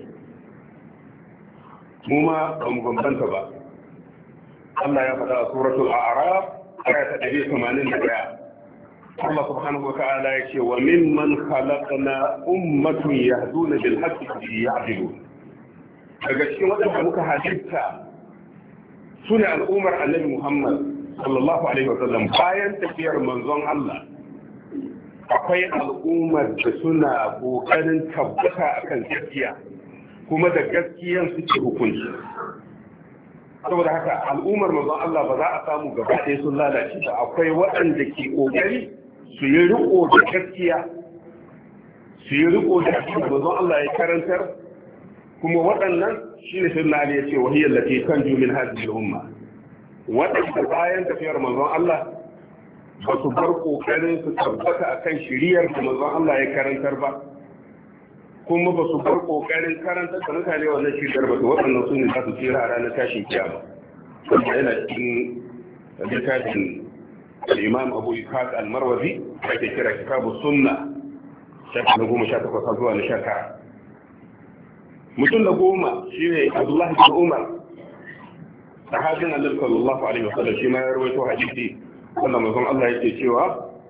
mu ma ba mu bambanta ba Allah ya faɗa a suratul A'raf aya ta 181 Allah subhanahu wa ta'ala ya ce wa mimman khalaqna ummatun yahduna bil haqqi ya'dilun daga cikin wadanda muka halitta sune al'ummar annabi Muhammad sallallahu alaihi wa sallam bayan tafiyar manzon Allah akwai al'ummar da suna kokarin tabbata akan gaskiya kuma da gaskiyan suke hukunci saboda haka al'ummar manzon Allah ba za a samu gaba ɗaya sun lalace ba akwai waɗanda ke kokari su yi riko da gaskiya su yi riko da manzon Allah ya karantar kuma waɗannan shine sunna Ali ya ce wahiyar lati tanju min hadhihi al-umma waɗanda bayan tafiyar manzon Allah ba su bar kokarin su tabbata akan shiriyar da manzon Allah ya karantar ba kuma ba su bar kokarin karantar da mutane wannan shiriyar ba to waɗannan su ne za su tsira a ranar tashin kiyama wanda yana cikin littafin الإمام أبو إسحاق المروزي حيث كرا كتاب السنة شاكا نقوم شاكا فصلوا لشاكا متن نقوم شيء عبد الله بن عمر صحابنا النبي صلى الله عليه وسلم شيما يرويته حديثي ولما ظن الله يتشيوا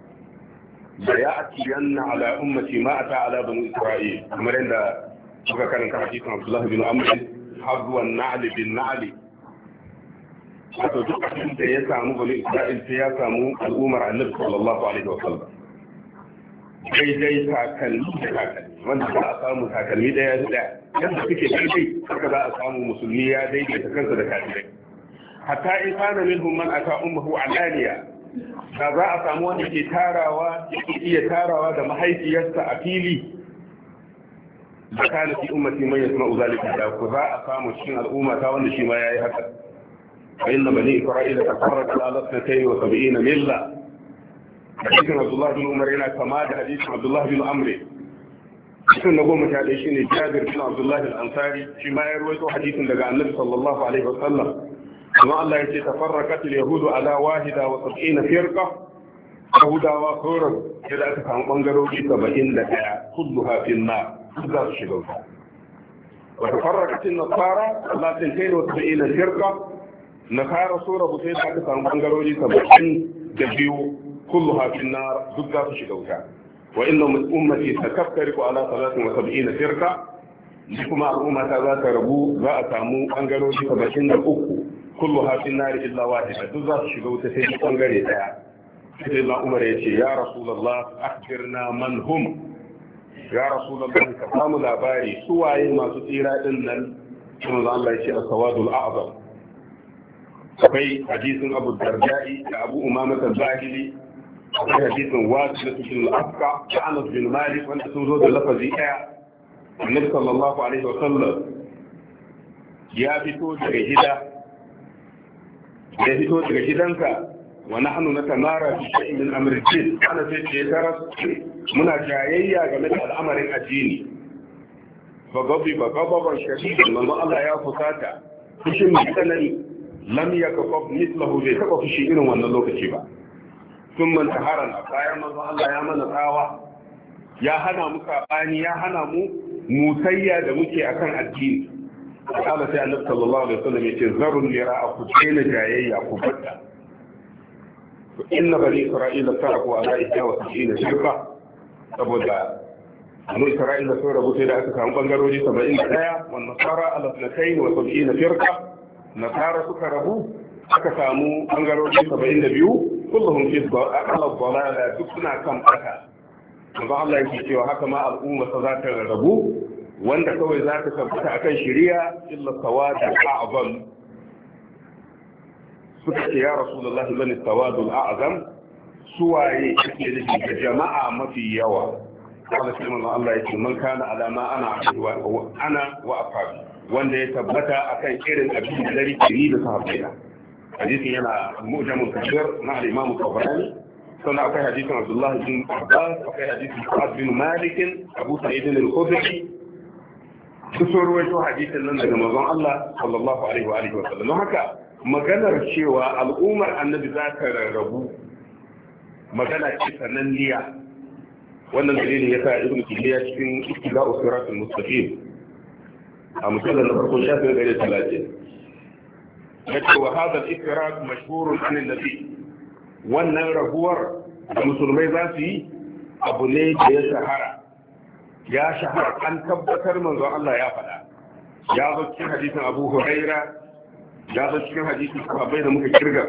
سيأتين على أمتي ما أتى على بني إسرائيل أمرين suka karanta hadisin Abdullah bin Amr hazwa an-na'l bin na'l wato duk abin da ya samu bani Isra'il sai ya samu al'ummar Annabi sallallahu alaihi wasallam daidai takalmi da takalmi wanda za a samu takalmi daya da yadda suke daidai haka za a samu musulmi ya daidaita kansa da kafirai hatta in kana minhum man ata ummuhu alaniya da za a samu wanda ke tarawa yake iya tarawa da mahaifiyarsa a fili da kana fi ummati man yasma'u zalika da ku za a samu cikin al'umma ta wanda shi ma yayi haka fa inna bani isra'ila tafarraqa ala 72 milla hadisin Abdullah bin Umar yana kama da hadisin Abdullah bin Amr. Hadisin na 11 shine Jabir bin Abdullah al-Ansari shi ma ya rawaito hadisin daga Annabi sallallahu alaihi wasallam kuma Allah ya ce tafarraqat al-yahudu ala wahida wa 70 firqa yahudawa sauran da aka samu bangarori 71 kulluha fi an-nar za su shiga wuta wa tafarraqat an-nasara ala 72 firqa nasara sura butai da aka samu bangarori 72 kulluha fi an-nar duk za su shiga wuta wa inna ummati takaffariqu ala 73 firqa kuma al'umma ta za ta rabu za a samu bangarori 73 kulluha fi an-nar illa wahida duk za su shiga wuta sai bangare daya sai na Umar ya ce ya Rasulullah akhbirna man hum ya Rasulullah ka samu labari su waye masu tsira din nan kuma Allah ya ce as-sawadul a'zam akwai hadisin Abu Darda'i da Abu Umama al-Bahili akwai hadisin Wasil bin al-Afqa da Anas bin Malik wanda sun zo da lafazi daya Annabi sallallahu alaihi wa sallam ya fito daga gidanka wa nahnu natamara fi shay'in min amri din ana sai ce taras muna jayayya game da al'amarin addini fa gaban shadid manzo Allah ya fusata fushin mutane lam yakaf mithluhu bai taba fushi irin wannan lokaci ba sun man taharana bayan manzo Allah ya mana tsawa ya hana mu sabani ya hana mu musayya da muke akan addini Allah sai Annabi sallallahu alaihi wasallam ya ce zarun lira'a ku tsena jayayya ku fadda inna bani isra'ila taraku ala 71 shirka saboda bani isra'ila sun rabu sai da aka samu bangarori 71 wannan nasara ala 72 firqa nasara suka rabu aka samu bangarori 72 kullum fi ala dalala duk suna kan baka kuma Allah yake cewa haka ma al'umma za ta rabu wanda kawai za ta tabbata akan shari'a illa sawad a'zam suka ce ya rasulullahi bani sawadul a'zam suwaye ake da jama'a mafi yawa Allah sai manzo Allah yake man kana alama ana wa ashabi wanda ya tabbata akan irin abin da dari kiri da sahabbaina hadisin yana mu'jamul kabir na al-imam Tabarani sannan akwai hadisin Abdullah bin Abbas akwai hadisin Sa'ad bin Malik Abu Sa'id al-Khudri su rawaito hadisin nan daga manzon Allah sallallahu alaihi wa sallam haka maganar cewa al'ummar annabi za ta rarrabu magana ce sananniya wannan dalilin ya sa ibn Taymiyyah cikin ittiba'u siratul mustaqim a musallan na farko shafin 130 yace wa hadha al-iftiraq mashhurun an an-nabi wannan rabuwar da musulmai za su yi abu ne da ya shahara an tabbatar manzo Allah ya faɗa ya zo cikin hadisin Abu Hurairah ya zo cikin hadisi sahabbai da muka kirga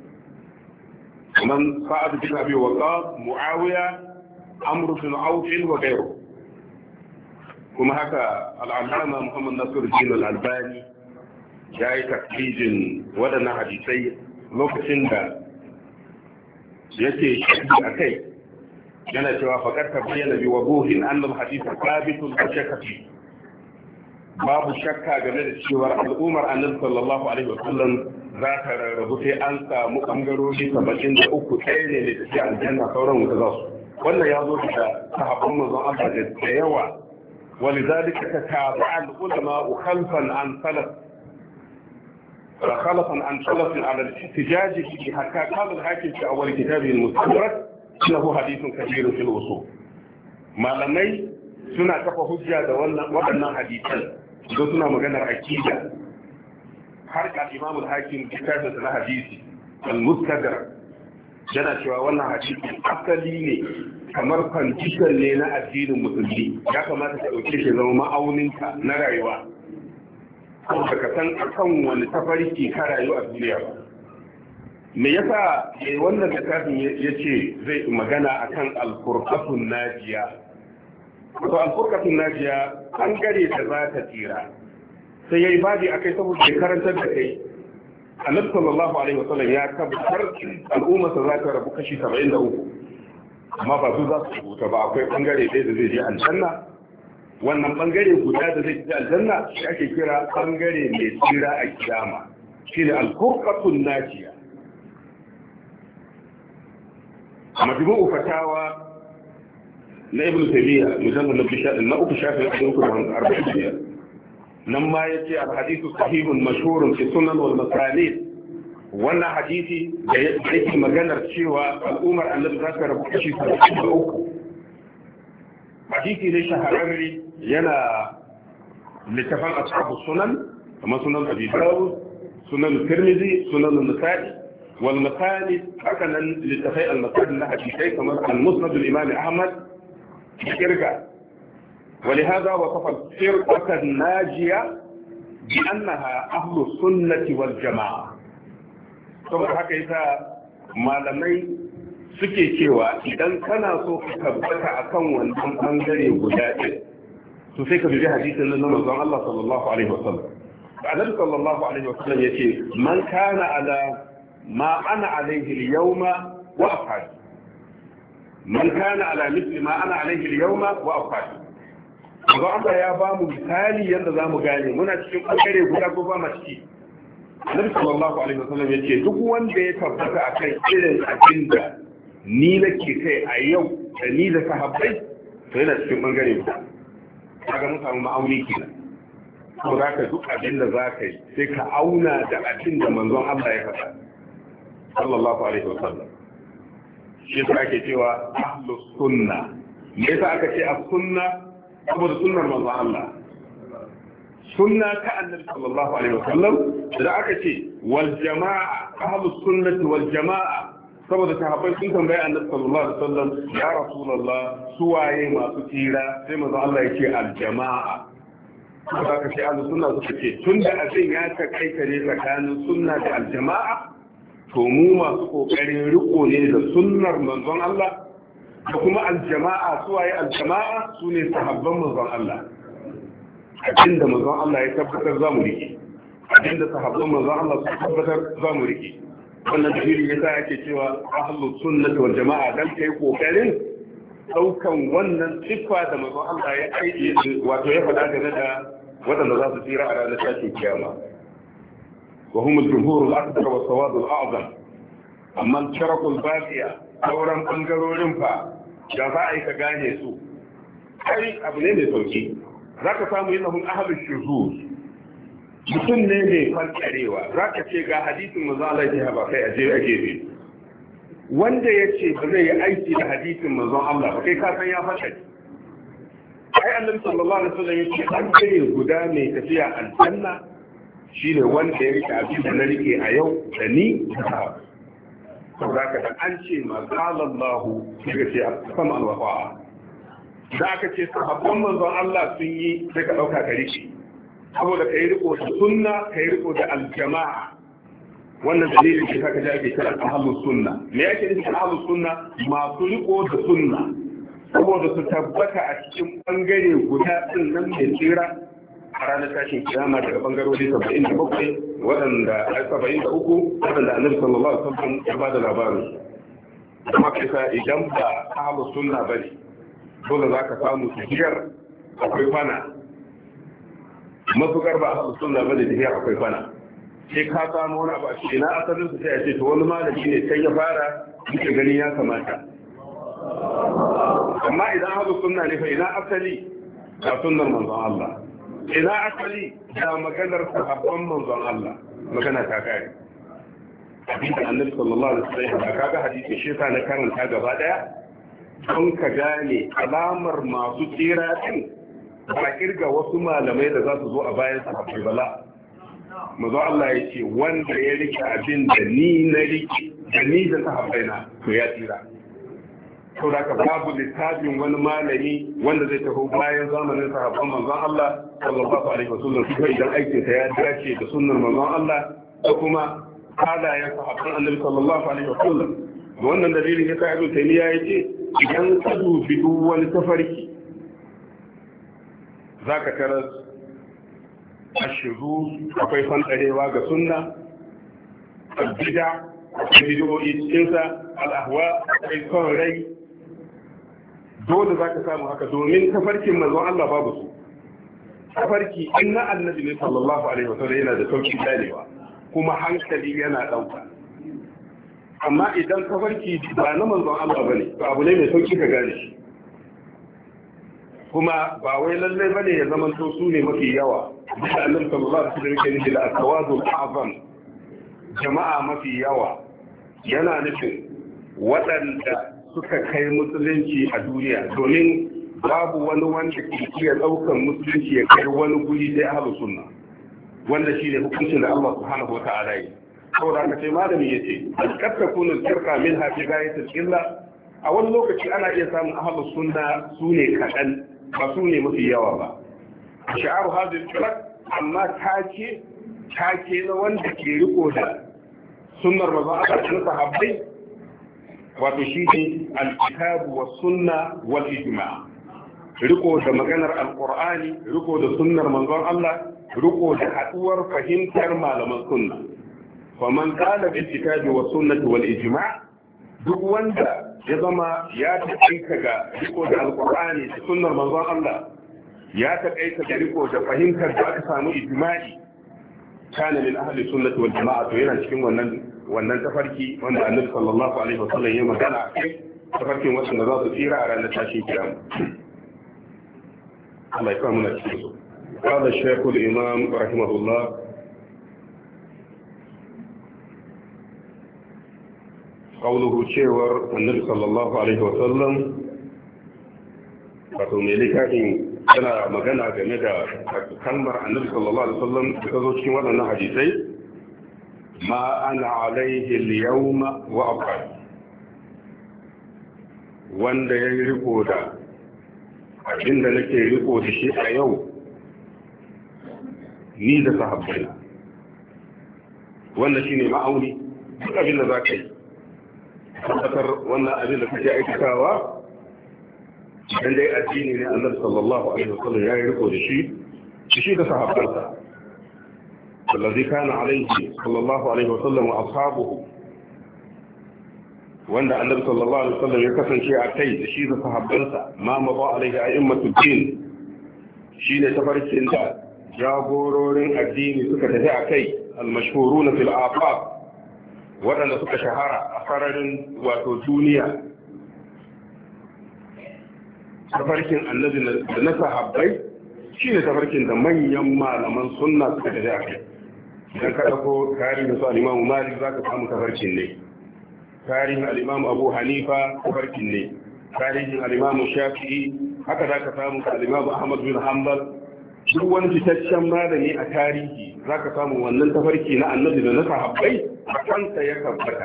man Sa'ad bin Abi Waqqas Muawiya Amr bin Auf wa ghayru kuma haka al-Allama Muhammad Nasiruddin al-Albani ya yi takrijin waɗannan hadisai lokacin da yake shahidi akai yana cewa faqad tabayyana bi wuduhin anna al-hadith thabitun bi shakki babu shakka game da cewa al'ummar annabi sallallahu alaihi wa sallam za ta rarrabu sai an samu bangarori 73 ɗaya ne da take aljanna sauran wuta za su wannan ya zo da sahabban manzon Allah da yawa ولذلك تتابع العلماء خلفا عن سلف على الاحتجاج به حتى قال الحاكم في اول كتابه المستدرك انه حديث كثير في الاصول malamai suna kafa hujja da waɗannan hadisan don suna maganar aqida har ka Imam al-Hakim kitabinsa na hadisi al-Mustadrak yana cewa wannan hadisi asali ne kamar condition ne na addinin musulmi ya kamata ka dauke shi zama ma'auninka na rayuwa kuma ka san akan wani tafarki ka rayu a duniya ba me yasa wannan littafin yace zai magana akan al-furqatun najiya to al-furqatun najiya an gare ta za ta tsira sai yayi babi akai saboda karantar da kai Annabi sallallahu alaihi wasallam ya tabbatar al'umma za ta rabu kashi 73 amma ba su za su rubuta ba akwai bangare ɗaya da zai je aljanna wannan bangare guda da zai je aljanna shi ake kira bangare mai tsira a kiyama shine al-furqatun najiya majmu'u fatawa na ibn taymiya mujallal na uku shafi 345 nan ma yace al-hadithu sahihun mashhurun fi sunan wal masanid. wannan hadisi da yake maganar cewa al'ummar annabi za ta rabu kashi 73 hadisi ne shahararre, yana littafan ashabu sunan kamar sunan abi dawud, sunan tirmidhi, sunan nasa'i wal masanid. haka nan littafai al-masanid na hadisai kamar al-musnad al-imam ahmad kirga. ولهذا وصف الفرقة الناجية بأنها أهل السنة والجماعة. saboda haka yasa malamai suke cewa idan kana so ka tabbata akan wannan bangare guda ɗaya to sai ka dubi hadisin nan na manzon Allah sallallahu alaihi wasallam. Annabi sallallahu alaihi wasallam yace man kana ala ma ana alaihi al-yawma wa ashabi, man kana ala mithli ma ana alaihi al-yawma wa ashabi. Manzon Allah ya ba mu misali yanda zamu gane muna cikin bangare guda ko ba mu ciki. Annabi sallallahu alaihi wasallam yace duk wanda ya tabbata akan irin abinda ni nake kai a yau da ni da sahabbai to yana cikin bangare guda. Kaga mun samu ma'auni kenan. Ko zaka duk abinda zaka yi sai ka auna da abinda manzon Allah ya faɗa sallallahu alaihi wasallam. Shi yasa ake cewa ahlus sunna. Me yasa aka ce as-sunna? Saboda sunnar manzon Allah. Sunna ta annabi sallallahu alaihi wasallam. Da aka ce wal jama'a ahlus sunnati wal jama'a saboda sahabbai sun tambaye annabi sallallahu alaihi wasallam ya rasulullah suwaye masu tsira sai manzo Allah yake al jama'a. Saboda aka ce ahlus sunna suka ce tunda abin ya ta kai kare tsakanin sunna da al jama'a to mu masu kokarin riko ne da sunnar manzon Allah da kuma al jama'a. Suwaye al jama'a sune sahabban manzon Allah. Abinda manzon Allah ya tabbatar za mu rike, abinda sahabban manzon Allah su tabbatar za mu rike. Wannan dalilin yasa yake cewa ahlus sunnah wal jama'a dan kai kokarin daukan wannan siffa da manzon Allah ya aiki wato ya faɗa game da wadanda za su tsira a ranar tashin kiyama. Wa hum al-jumhur al-akbar wa sawad al-a'zam. Amma al-sharq al-baqiya sauran bangarorin fa da za a yi ka gane su kai abu ne mai sauki. Za ka samu yin ahun ahalin shuzuz mutum ne mai fankarewa. Za ka ce ga hadisin manzo Allah ya haɓa kai a gefe wanda ya ce ba zai yi aiki da hadisin manzo Allah ba kai kasan ya fankare. Ai annabi sallallahu alaihi wasallam ya ce an kare guda mai tafiya aljanna shine wanda ya rike abin da na rike a yau da ni da sahabbai. Saboda ka an ce ma qala Allah sai ka ce sama al-wafa'a. Da aka ce sahabban manzon Allah sun yi sai ka ɗauka ka rike saboda ka yi riko da sunna ka yi riko da aljama'a. wannan dalilin da saka ji ake kira ahlus sunna. Me yake nufi ahlus sunna? Masu riko da sunna saboda su tabbata a cikin bangare guda din nan mai tsira a ranar tashin kiyama daga bangarori 77 waɗanda 73 waɗanda Annabi sallallahu alaihi wasallam ya bada labarin. Kuma kisa idan ba ahlus sunna bane dole za ka samu tafiyar akwai kwana. Matukar ba a sunna ba da tafiyar akwai kwana. Sai ka samu wani abu a ce ina asalin su sai a ce to wani malami ne sai ya fara duka gani ya kamata. Amma idan haɗu sunna ne fa ina asali ga sunnar manzon Allah. Ina asali ga maganar sahabban manzon Allah. Magana ta kare. Hadisi Annabi sallallahu alaihi wasallam kaga hadisi shi sa na karanta gaba daya. Don ka gane alamar masu tsira ɗin ba kirga wasu malamai da za su zo a bayan sahabbai bala. Mazo Allah ya ce wanda ya rike abin da ni na rike da ni da sahabbai na to ya tsira. Sau da ka babu littafin wani malami wanda zai taho bayan zamanin sahabban manzon Allah sallallahu alaihi wasallam su idan aikinsa ya dace da sunnar manzon Allah da kuma halayen sahabban Annabi sallallahu alaihi wasallam. Wannan dalilin ya sa Ibn Taymiyyah ya ce idan ka dubi duk wani tafarki za ka tarar ashiru akwai fantarewa ga sunna, albida akwai bidiyoyi cikinsa, al'ahwa akwai son rai. Dole za ka samu haka domin tafarkin manzon Allah babu su. Tafarki in na annabi ne sallallahu alaihi wasallam yana da sauki ganewa kuma hankali yana ɗauka. amma idan tafarki ba na manzon Allah bane to abu ne mai sauki ka gane shi kuma ba wai lallai bane ya zama to su ne mafi yawa da Annabi sallallahu alaihi wasallam yake nufi da al-tawadul a'zam jama'a mafi yawa yana nufin waɗanda suka kai musulunci a duniya domin babu wani wanda ke iya ɗaukan musulunci ya kai wani guri sai ahlus sunna wanda shi ne hukuncin da Allah subhanahu wata'ala yi saboda haka sai malami yace kad takunu shirka min hafi gayatul illa a wani lokaci ana iya samun ahlus sunna su ne kaɗan ba su ne mafi yawa ba shi'aru hadhihi shirk amma take na wanda ke riko da sunnar manzon Allah da sahabbai wato shi ne al-kitabu was sunna wal ijma' riko da maganar alqur'ani riko da sunnar manzon Allah riko da haduwar fahimtar malaman sunna faman qala bil kitabi was sunnati wal ijma' duk wanda ya zama ya taƙaita ga riko da alqur'ani da sunnar manzon Allah ya taƙaita da riko da fahimtar da aka samu ijma'i kana min ahli sunnati wal jama'a to yana cikin wannan tafarki wanda annabi sallallahu alaihi wasallam ya magana a kai tafarkin wasu da za su tsira a ranar tashin kiyama Allah ya kawo muna cikin su قال الشيخ الإمام رحمه الله قوله شيور النبي صلى الله عليه وسلم wato mai littafin yana magana game da kalmar annabi sallallahu alaihi wasallam da ta zo cikin waɗannan hadisai ma ana alaihi al-yawma wa aqal wanda ya yi riko da abinda nake riko da shi a yau ni da sahabbai wannan shine ma'auni duk abin da zaka yi tabbatar wannan abin da kake aikatawa dan dai addini ne Annabi sallallahu alaihi wasallam ya yi riko da shi da sahabbansa wallazi kana alaihi sallallahu alaihi wasallam wa ashabuhu wanda Annabi sallallahu alaihi wasallam ya kasance a kai da shi da sahabbansa ma maba alaihi a'immatud din shine tafarkin da jagororin addini suka tafi a kai al-mashhuruna fil afaq waɗanda suka shahara a sararin wato duniya tafarkin annabi da na sahabbai shine tafarkin da manyan malaman sunna suka tafi a kai idan ka dauko tarihin su al-Imam Malik zaka samu tafarkin ne tarihin al-Imam Abu Hanifa tafarkin ne tarihin al-Imam Shafi'i haka zaka samu al-Imam Ahmad bin Hanbal duk wani fitaccen malami a tarihi za ka samu wannan tafarki na annabi da na sahabbai a kansa ya tabbata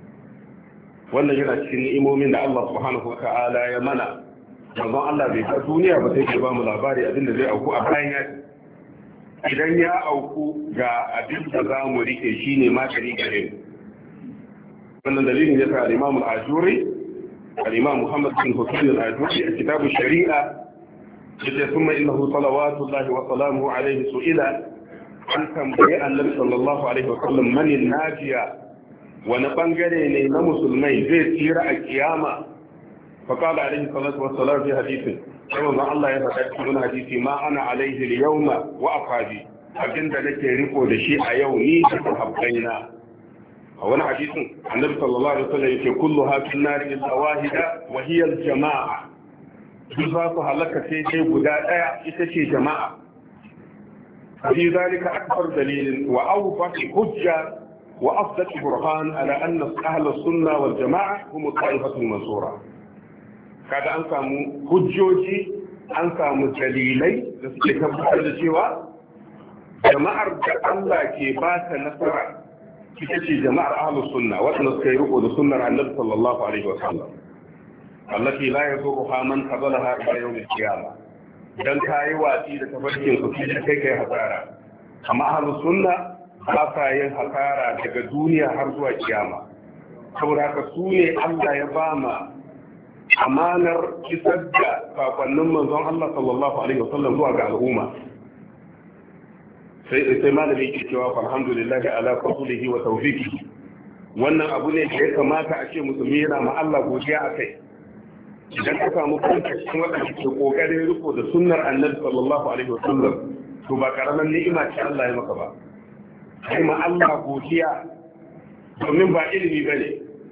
wannan yana cikin ni'imomin da Allah subhanahu wa ta'ala ya mana manzon Allah bai ta duniya ba sai ba mu labari abin da zai auku a bayan ya idan ya auku ga abin da za mu rike shine magani gare mu wannan dalilin ya sa al-Imam al-Ajuri al-Imam Muhammad bin Husayn al-Ajuri a kitabu shari'a ثم إنه صلوات الله وسلامه عليه سئل عن تنبيه النبي صلى الله عليه وسلم من الناجية ونبنغري لنا مسلمين زي سيرة القيامة فقال عليه الصلاة والسلام في حديث كما الله يفتح من حديثي ما أنا عليه اليوم وأصحابي أجند لك ريكو دشيء يومي تحبينا وانا حديث النبي صلى الله عليه وسلم يقول كلها في النار إلا واحدة وهي الجماعة duk za su halaka sai dai guda ɗaya ita ce jama'a fi zalika akbar dalilin wa awfa hujja wa afdal burhan ala anna ahlus sunna wal jama'a hum ta'ifatul mansura kada an samu hujjoji an samu dalilai da suke tabbatar da cewa jama'ar da Allah ke ba ta nasara ita ce jama'ar ahlus sunna wanda suka yi riko da sunnar annabi sallallahu alaihi wa sallam التي لا يضرها من قبلها إلى يوم القيامة dan kayi watsi da tafarkin su kai hasara amma ahlus sunna ba sa yin hasara daga duniya har zuwa kiyama saboda haka su ne Allah ya ba ma amanar kisar da sakonnin manzon Allah sallallahu alaihi wasallam zuwa ga al'umma sai malami ke cewa alhamdulillah ala fadlihi wa tawfiqihi wannan abu ne da ya kamata a ce musulmi yana ma Allah godiya akai idan ka samu kanka cikin waɗanda ke ƙoƙarin riko da sunnar annabi sallallahu alaihi wasallam to ba karaman ni'ima ce Allah ya maka ba kai ma Allah godiya domin ba ilimi bane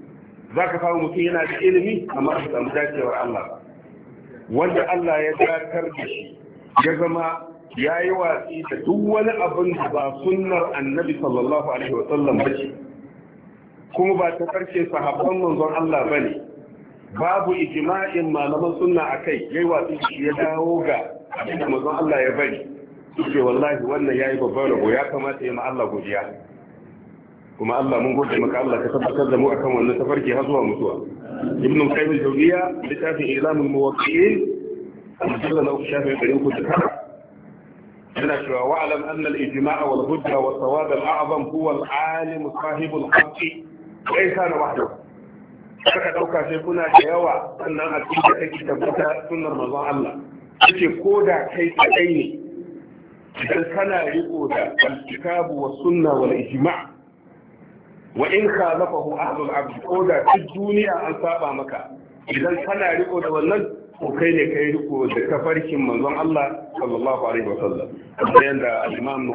zaka samu mutum yana da ilimi amma ba samu dacewar Allah ba wanda Allah ya dakar da shi ya zama ya yi watsi da duk wani abin da ba sunnar annabi sallallahu alaihi wa sallam ba ce kuma ba ta karshe sahabban manzon Allah ba ne babu ijma'in malaman sunna akai yayi watsi da shi ya dawo ga abin da manzon Allah ya bari ce wallahi wannan yayi babban rabo ya kamata ya ma Allah godiya kuma Allah mun gode maka Allah ka tabbatar da mu akan wannan tafarki har zuwa mutuwa ibn qayyim al-jawziyya littafin ilamul muwaqqi'in mujallal na shafi 309 yana cewa wa'lam anna al-ijma' wal hujja wa sawab al-a'zam huwa al-alim sahib al-haqq laysa wahdahu saka dauka sai kuna da yawa sannan a cikin take tabbata sunnar manzon Allah yace koda kai kadai ne idan kana riko da al-kitabu was sunna wal ijma' wa in khalafahu ahlul abd koda duk duniya an saba maka idan kana riko da wannan ko kai ne kai riko da tafarkin manzon Allah sallallahu alaihi wasallam kamar yanda al-imam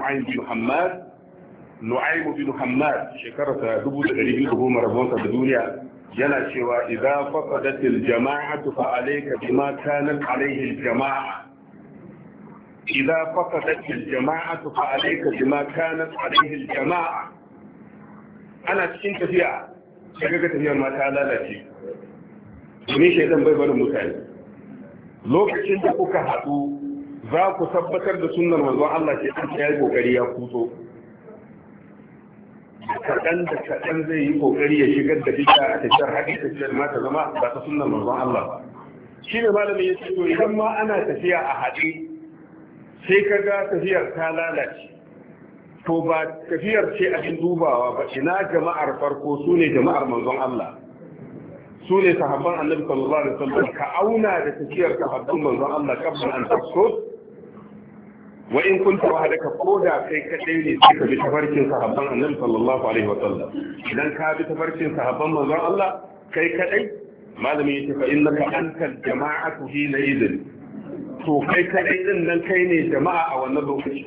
Nu'aym bin Hammad shekararsa 1210 rabonsa da duniya yana cewa idza faqadatil jama'atu fa alayka bima kanat alayhi al-jama'a idza faqadatil jama'atu fa alayka bima kanat alayhi al-jama'a ana cikin tafiya sai ga tafiyar ma ta lalace domin shaidan bai barin mutane lokacin da kuka haɗu za ku tabbatar da sunnar manzon Allah ce an yi kokari ya kuso kaɗan da kaɗan zai yi kokari ya shigar da bid'a a tafiyar haɗi tafiyar ma ta zama ba ta sunnar manzon Allah ba shi ne malamin ya ce to idan ma ana tafiya a haɗe sai ka ga tafiyar ta lalace to ba tafiyar ce abin dubawa ba ina jama'ar farko su ne jama'ar manzon Allah su ne sahabban annabi sallallahu alaihi wasallam ka auna da tafiyar sahabban manzon Allah kafin an tafso wa in kunta wahdaka koda kai kadai ne sai ka bi tafarkin sahabban annabi sallallahu alaihi wasallam idan ka bi tafarkin sahabban manzon Allah kai kadai malami yace fa innaka antal jama'atu hina idin to kai kadai din nan kai ne jama'a a wannan lokaci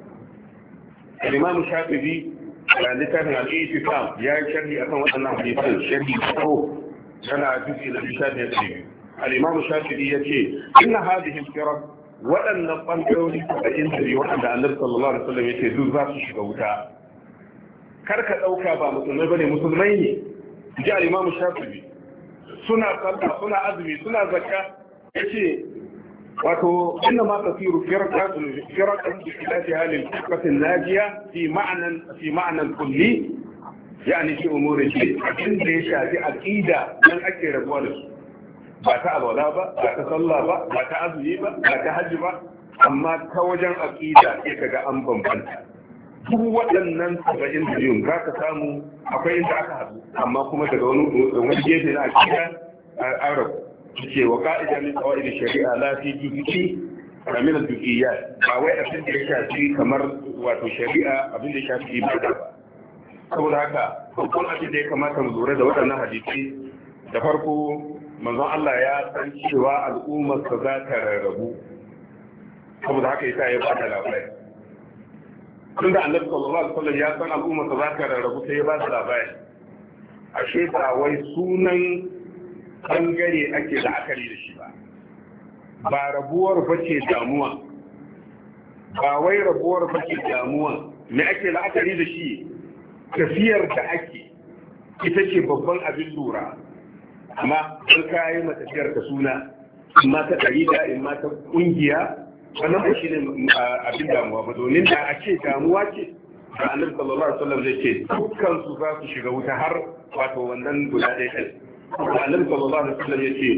الإمام الشافعي على لسان الإيتكام يا شرحي أكون وأنا حديثا شرحي أو أنا جزء الشافعي الإمام الشافعي يقول إن هذه الفرق وأن نقنعوني فإنتري وأن النبي صلى الله عليه وسلم يقول ذات شكوتا كركة أوكا بمسلمين بني مسلمين جاء الإمام الشافعي سنة صلاة سنة أزمي سنة زكاة يقول wato inna ma tasiru firqatun bi khilafi halil firqatin najiya fi ma'nan kulli yani fi umuri abin da ya shafi aqida dan ake rabuwa da su ba ta alwala ba ba ta sallah ba ba ta azumi ba ba ta hajji ba amma ta wajen aqida sai kaga an bambanta duk waɗannan 72 za ka samu akwai inda aka haɗu amma kuma daga wani gefe na aqida an rabu ce wa ka'ida min qawaid shari'a la fi juz'i min al-juz'iyat ba wai abin da ya shafi kamar wato shari'a abin da ya shafi ibada ba saboda haka babban abin da ya kamata mu lura da waɗannan hadisi da farko manzon Allah ya san cewa al'ummar sa za ta rarrabu saboda haka yasa ya ba ta labari tunda annabi sallallahu alaihi wasallam ya san al'ummar sa za ta rarrabu sai ya ba ta labari ashe ba wai sunan bangare ake la'akari da shi ba rabuwar bace damuwa ba wai rabuwar bace damuwa me ake la'akari da shi tafiyar da ake ita ce babban abin lura amma an kayi matafiyar ta suna amma ta ɗarida in ma ta ƙungiya wannan ba shi ne abin damuwa ba domin da a ce damuwa ce da annabi sallallahu alaihi wasallam zai ce dukkan su za su shiga wuta har wato wannan guda ɗaya annabi sallallahu alaihi wasallam yace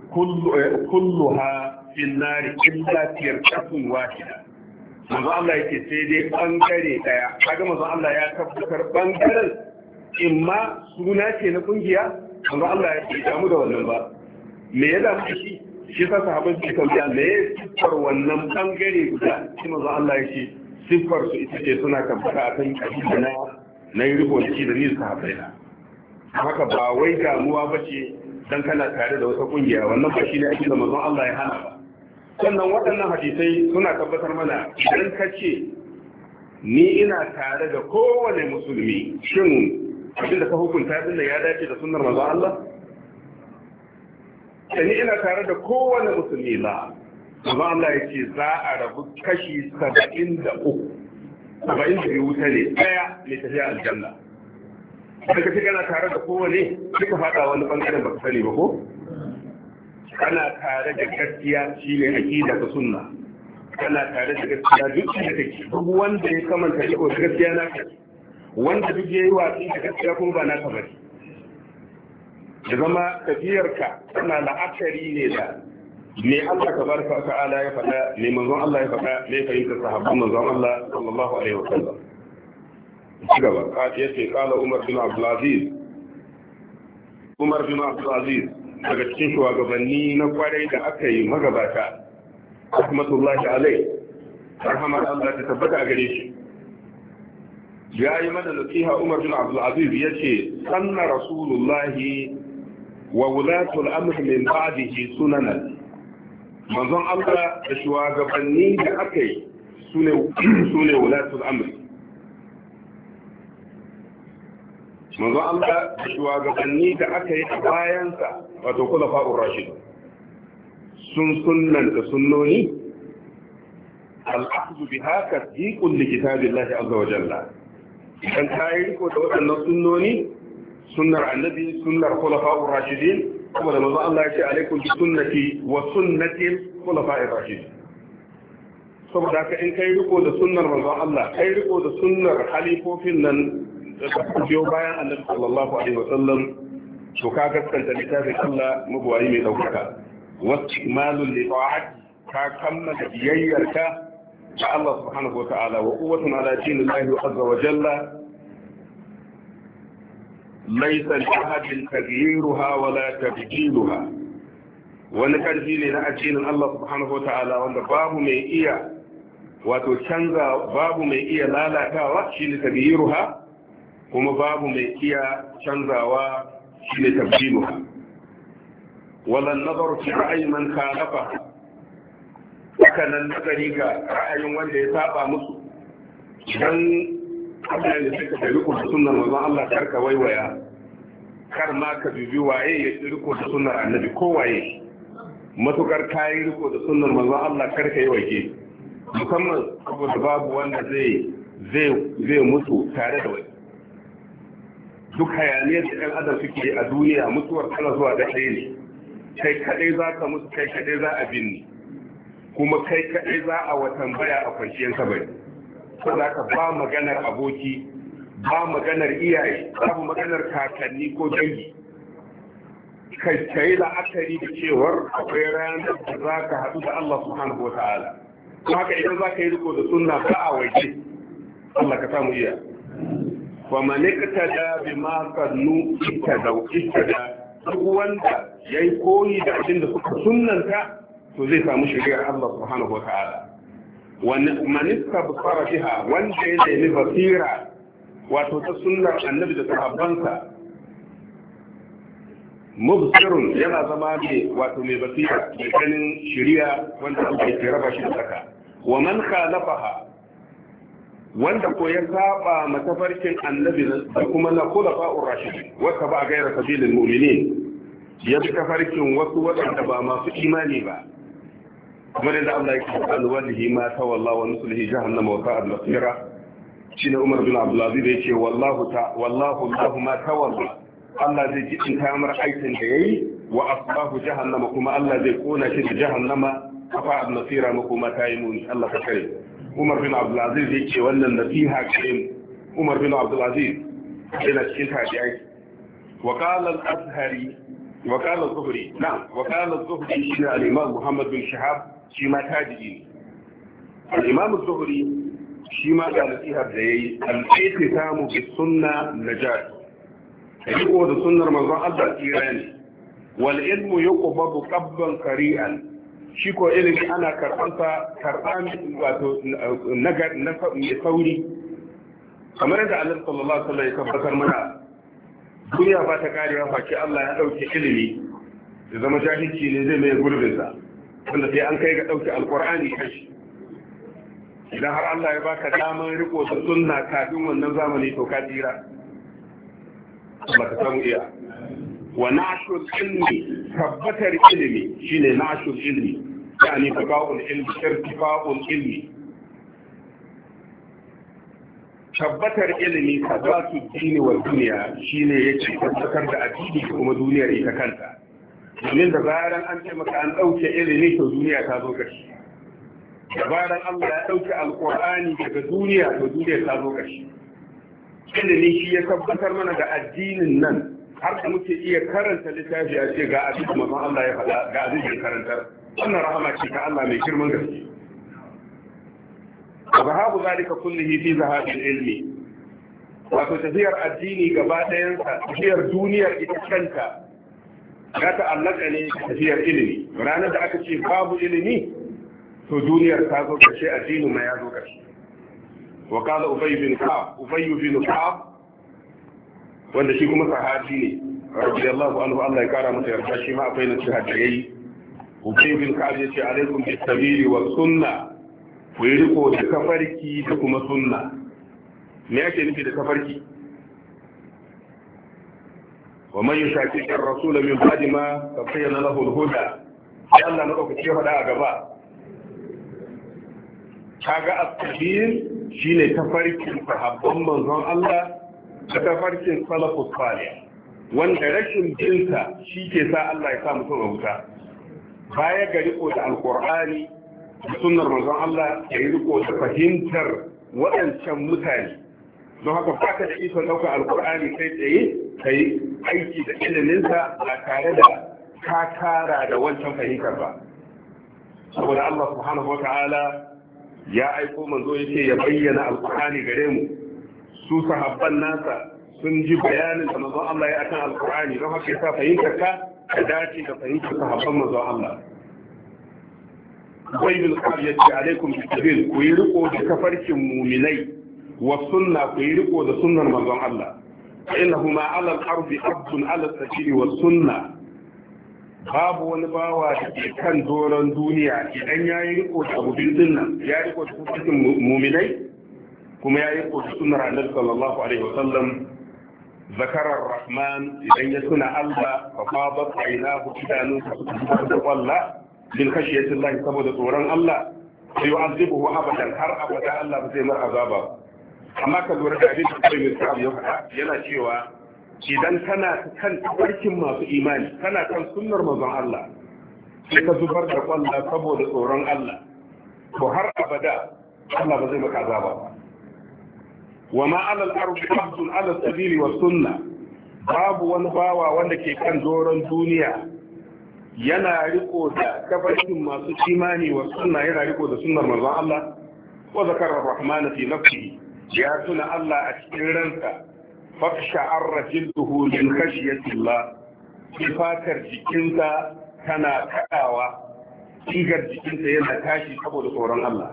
kulluha fin nari illa firqatun wahida manzo Allah yake sai dai bangare daya kaga manzo Allah ya tabbatar bangaren imma suna ce na kungiya manzo Allah ya ce damu da wannan ba me ya damu shi sa sahabbai su tambaya me ya siffar wannan bangare guda shi manzo Allah yake siffar su ita ce suna tabbata akan kabila na yi rubuta shi da ni sahabbai na haka ba wai damuwa ba ce don kana tare da wata kungiya wannan ba shi ne ake da manzon Allah ya hana ba sannan waɗannan hadisai suna tabbatar mana idan ka ce ni ina tare da kowane musulmi shin abin da ka hukunta din ya dace da sunnar manzon Allah ni ina tare da kowane musulmi la manzon Allah yake za a rabu kashi 73 72 wuta ne daya ne tafiya aljanna daga cikin kana tare da kowane duka fada wani bangaren ba ka sani ba ko kana tare da gaskiya shine aqida ta sunna kana tare da gaskiya duk da kake duk wanda ya kamanta iko da gaskiya na kai wanda duk yayi watsi da gaskiya kuma ba naka bane da zama tafiyarka tana la'akari ne da me Allah tabaraka wa ta'ala ya faɗa ne manzon Allah ya faɗa ne fahimtar sahabban manzon Allah sallallahu alaihi wasallam cigaba yace kala Umar bin Abdul Aziz daga cikin shugabanni na kwarai da aka yi magabata rahmatullahi alai rahmar Allah ta tabbata a gare shi ya yi mana nasiha Umar bin Abdul Aziz yace sanna rasulullahi wa wulatul amr min ba'dihi sunanan manzon Allah da shugabanni da aka yi sune wulatul amr manzon Allah da shugabanni da aka yi a bayansa wato kula fa'ur rashid sun sunnanta sunnoni al'akhdhu biha tasdiqun li kitabillahi azza wa jalla idan ka yi riko da waɗannan sunnoni sunnar annabi sunnar khulafa'ur rashidin kuma da manzo Allah ya ce alaikum bi sunnati wa sunnati khulafa'ir rashidin saboda haka in kai riko da sunnar manzo Allah kai riko da sunnar halifofin nan da biyo bayan annabi sallallahu alaihi wasallam to ka gaskanta littafin Allah mabuwayi mai daukaka واستكمال لطاعته كمل بييرك الله سبحانه وتعالى وقوة على دين الله عز وجل ليس لأحد تغييرها ولا تبديلها ونكرفي لنا دين الله سبحانه وتعالى وان باب mai iya wato canza babu mai iya lalatawa shine tagyiruha kuma babu mai iya canzawa shine tabdiluha ولا النظر في رأي من خالفه وكان النظر رأي wanda ya saba musu idan Allah ya saka da riko da sunnar manzon Allah karka waiwaya kar ma ka bibi waye ya riko da sunnar annabi ko waye matukar kai riko da sunnar manzon Allah karka yi waje musamman saboda babu wanda zai mutu tare da wani duk hayaniyar da ɗan adam suke a duniya mutuwar tana zuwa da ɗaya ne kai kadai za ka mutu kai kadai za a binni kuma kai kadai za a watan baya a kwanciyar kabari ko za ka ba maganar aboki ba maganar iyaye babu maganar kakanni ko dangi kai la'akari da cewar akwai ranar da za ka haɗu da Allah subhanahu wa ta'ala kuma haka idan za ka yi riko da sunna ba a waje Allah ka samu iya wa man iktada bima qadnu iktada duk wanda ya yi koyi da abin da suka sunanta to zai samu shari'ar Allah subhanahu wa ta'ala wani manista busara biha wanda ya nemi basira wato ta sunnar annabi da sahabbansa mubsirun yana zama ne wato mai basira mai ganin shari'a wanda Allah ya raba shi da saka wa man khalafaha wanda ko ya saba matafarkin annabi da kuma na khulafa'ur rashidin wata ba gaira sabilil mu'minin ya bi tafarkin wasu waɗanda ba masu imani ba kamar yadda Allah ya ce alwalihi ma tawalla wa nuslihi jahannama wa sa'at masira shine Umar bin Abdul Aziz yace wallahu ma tawalla Allah zai ji in kamar aikin da yayi wa asbahu jahannama kuma Allah zai kona shi da jahannama sa'at masira kuma tayi muni Allah ka kare Umar bin Abdul Aziz yace wannan nasiha ce Umar bin Abdul Aziz yana cikin tabi'ai wa qala al-azhari وقال الزهري نعم وقال الزهري شنو الإمام محمد بن شهاب شيما تاجي الإمام الزهري شيما قال فيها بزي الاتهام بالسنة نجاة يقول السنة رمضان الله إيراني والعلم يقبض قبضا قريئا شيكو إلي أنا كربان نجر ثوري كما رجع النبي صلى الله عليه وسلم يكبر منها duniya ba ta karewa face Allah ya dauke ilimi da zama jahilci ne zai mai gurbin sa wanda sai an kai ga dauke alqur'ani kashi idan har Allah ya baka damar riko da sunna kafin wannan zamani to ka tsira Allah ka samu iya wa nashul ilmi tabbatar ilimi shine nashul ilmi yani baqa'ul ilmi irtifa'ul ilmi tabbatar ilimi sabatu dini wa duniya shine yake tabbatar da addini da kuma duniyar ita kanta domin da zaran an ce maka an dauke ilimi to duniya ta zo kashi da zaran Allah ya dauke alqur'ani daga duniya to duniya ta zo kashi ilimi shi ya tabbatar mana da addinin nan har da muke iya karanta littafi a ce ga abin da manzon Allah ya faɗa ga abin da ya karantar wannan rahama ce ta Allah mai girman gaske zahabu zalika kullihi fi zahabil ilmi wato tafiyar addini gaba ɗayansa tafiyar duniyar ita kanta ga ta'allaka ne tafiyar ilimi ranar da aka ce babu ilimi to duniyar ta zo ƙarshe addinin ma ya zo ƙarshe wa qala ubay bin ka'ab wanda shi kuma sahabi ne radiyallahu anhu Allah ya kara masa yarda shi ma akwai nasiha da yayi ubay bin ka'ab yace alaikum bis sabili was sunnah ku yi riko da kafarki da kuma sunna me yake nufi da kafarki wa man yushaqiqi ar-rasula min ba'di ma tabayyana lahu al-huda sai Allah madaukake faɗa a gaba kaga as-sabil shine tafarkin sahabban manzon Allah da tafarkin salafus salih wanda rashin jinsa shi ke sa Allah ya sa mutum a wuta baya ga riko da alqur'ani sunnar manzon Allah ya yi riko da fahimtar waɗancan mutane don haka baka da ikon ɗaukar alkur'ani kai tsaye ka yi aiki da iliminsa ba tare da ka tara da wancan fahimtar ba saboda Allah subhanahu wa ta'ala ya aiko manzo ya ce ya bayyana alkur'ani gare mu su sahabban nasa sun ji bayanin da manzon Allah ya akan alkur'ani don haka yasa fahimtar ka dace da fahimtar sahabban manzon Allah Ubay bin Ka'ab yace alaikum bisabil ku yi riko da kafarkin mu'minai wa sunna ku yi riko da sunnar manzon Allah fa innahuma ala al-ardi abdun ala sabili wa sunna babu wani bawa da ke kan doron duniya idan ya yi riko da abu din nan ya riko da kafarkin mu'minai kuma ya yi riko da sunnar Annabi sallallahu alaihi wa sallam ذكر الرحمن إذن يكون الله ففاضت عيناه إدانه فسبحانه والله من خشية الله سبحانه طوران الله فيعذبه أبدا هر أبدا الله بزيمر عذابه أما كالورد عبيد الطريق من الكعب ينا شيوا إذن كان تبركم ما في إيماني كان سنر مزان الله لكذبر الله سبحانه طوران الله وهر أبدا الله بزيمر عذابه وما على الأرض عبد على السبيل والسنة باب ونباوة وانك كان دورا دنيا yana riko da kafarkin masu imani wa sunna yana riko da sunnar manzon Allah wa zakara rahmana fi nafsihi ya tuna Allah a cikin ranka faksha arrajiltuhu min khashyati Allah sifatar jikinsa tana kadawa sigar jikinsa yana tashi saboda tsoron Allah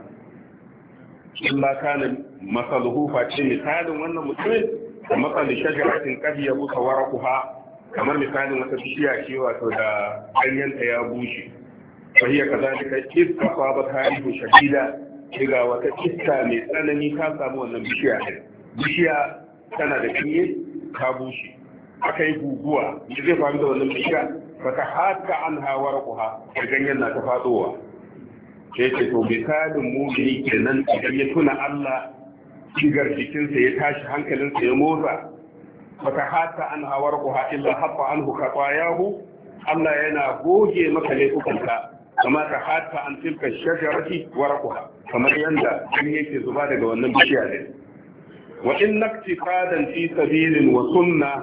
illa kana masaluhu fa ce misalin wannan mutumin da masalin shajaratin qad yabusa waraquha kamar misalin wata bishiya ce wato da ganyenta ya bushe fahiya kazalika iska sabat harihu shadida daga wata iska mai tsanani ta samu wannan bishiya din bishiya tana da ganye ta bushe aka yi guguwa me zai faru da wannan bishiya fata haka an hawar kuha da ganyen na ta fadowa sai ce to misalin mumini kenan idan ya tuna Allah shigar jikinsa ya tashi hankalinsa ya motsa fata hata an hawar kuha illa haɓa an hukata yahu Allah yana goge maka laifukanka kama ta hata an tilka shajarati warakuha kamar yanda gani yake zuba daga wannan bishiya ne wa in naktifadan fi sabilin wa sunna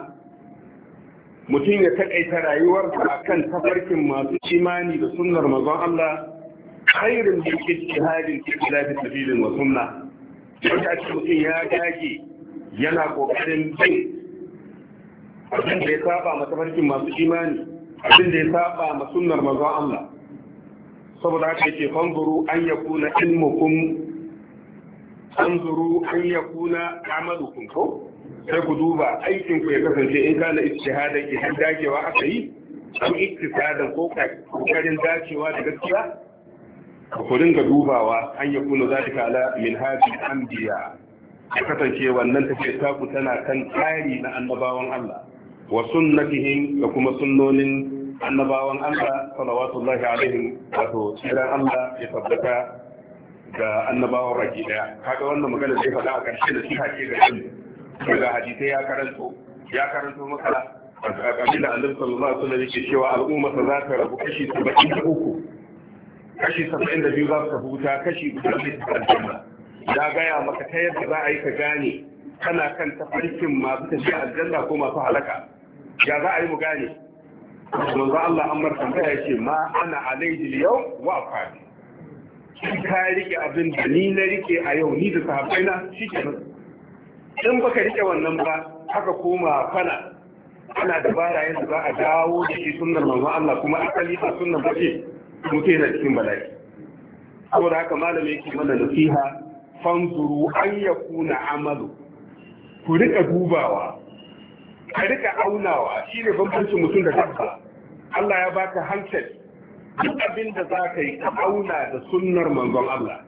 mutum ya takaita rayuwarsa akan tafarkin masu imani da sunnar manzon Allah khairin min ijtihadin fi khilafi sabilin wa sunna wanda ake mutum ya dage yana kokarin bin abin da ya saba ma tafarkin masu imani abin da ya saba ma sunnar manzon Allah saboda haka yake fanzuru an yakuna ilmukum anzuru an yakuna amalukum ko sai ku duba aikin ku ya kasance in kana ijtihadan idan dagewa aka yi ko iktisadan ko kokarin dacewa da gaskiya ku dinga dubawa an yakuna zalika ala minhajil anbiya ya kasance wannan tafiya ta ku tana kan tsari na annabawan Allah wa sunnatihim da kuma sunnonin annabawan Allah salawatullahi alaihim wato tsiran Allah ya tabbata ga annabawan baki daya kaga wannan magana da ya faɗa a ƙarshe da siha ce ga ilmi daga hadisai ya karanto maka abin da annabi sallallahu alaihi wasallam yake cewa al'umma za ta rabu kashi 73 kashi 72 za su huta kashi 30 aljanna ya gaya maka ta yadda za a yi ka gane kana kan tafarkin masu tafiya aljanna ko masu halaka ya za a yi mu gane manzo Allah an mar tambaya yace ma ana alayhi yau wa afadi ka rike abin da ni na rike a yau ni da sahabbaina shikenan in baka rike wannan ba haka koma ana dabara yadda za a dawo da shi sunnar manzo Allah kuma asali ba sunnar bace mutum yana cikin bala'i saboda haka malami yake mana nasiha fanzuru an yakuna amalu ku rika dubawa ka rika aunawa shine bambancin mutum da dabba Allah ya baka hankali duk abin da za ka yi ka auna da sunnar manzon Allah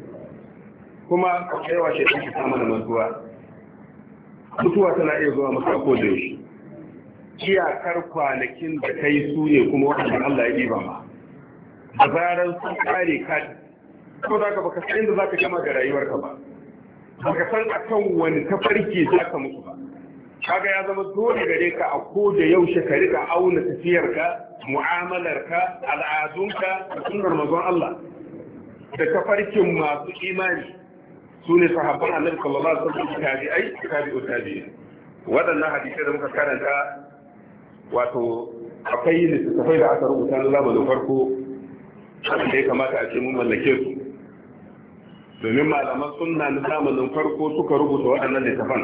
kuma kaiwa shi take ta mana mutuwa tana iya zuwa maka ko da yaushe iyakar kwanakin da kai su ne kuma wanda Allah ya diba ma da zarar sun kare ka ko za ka baka san inda za ka gama da rayuwarka ba baka san akan wani tafarki za ka mutu ba kaga ya zama dole gare ka a ko da yaushe ka rika auna tafiyarka mu'amalarka al'adunka da sunnar manzon Allah da tafarkin masu imani su ne sahabban annabi sallallahu alaihi wasallam tabi'ai waɗannan hadisai da muka karanta wato akwai littattafai da aka rubuta na zamanin farko da ya kamata a ce mun mallake su domin malaman sunna na zamanin farko suka rubuta waɗannan littattafan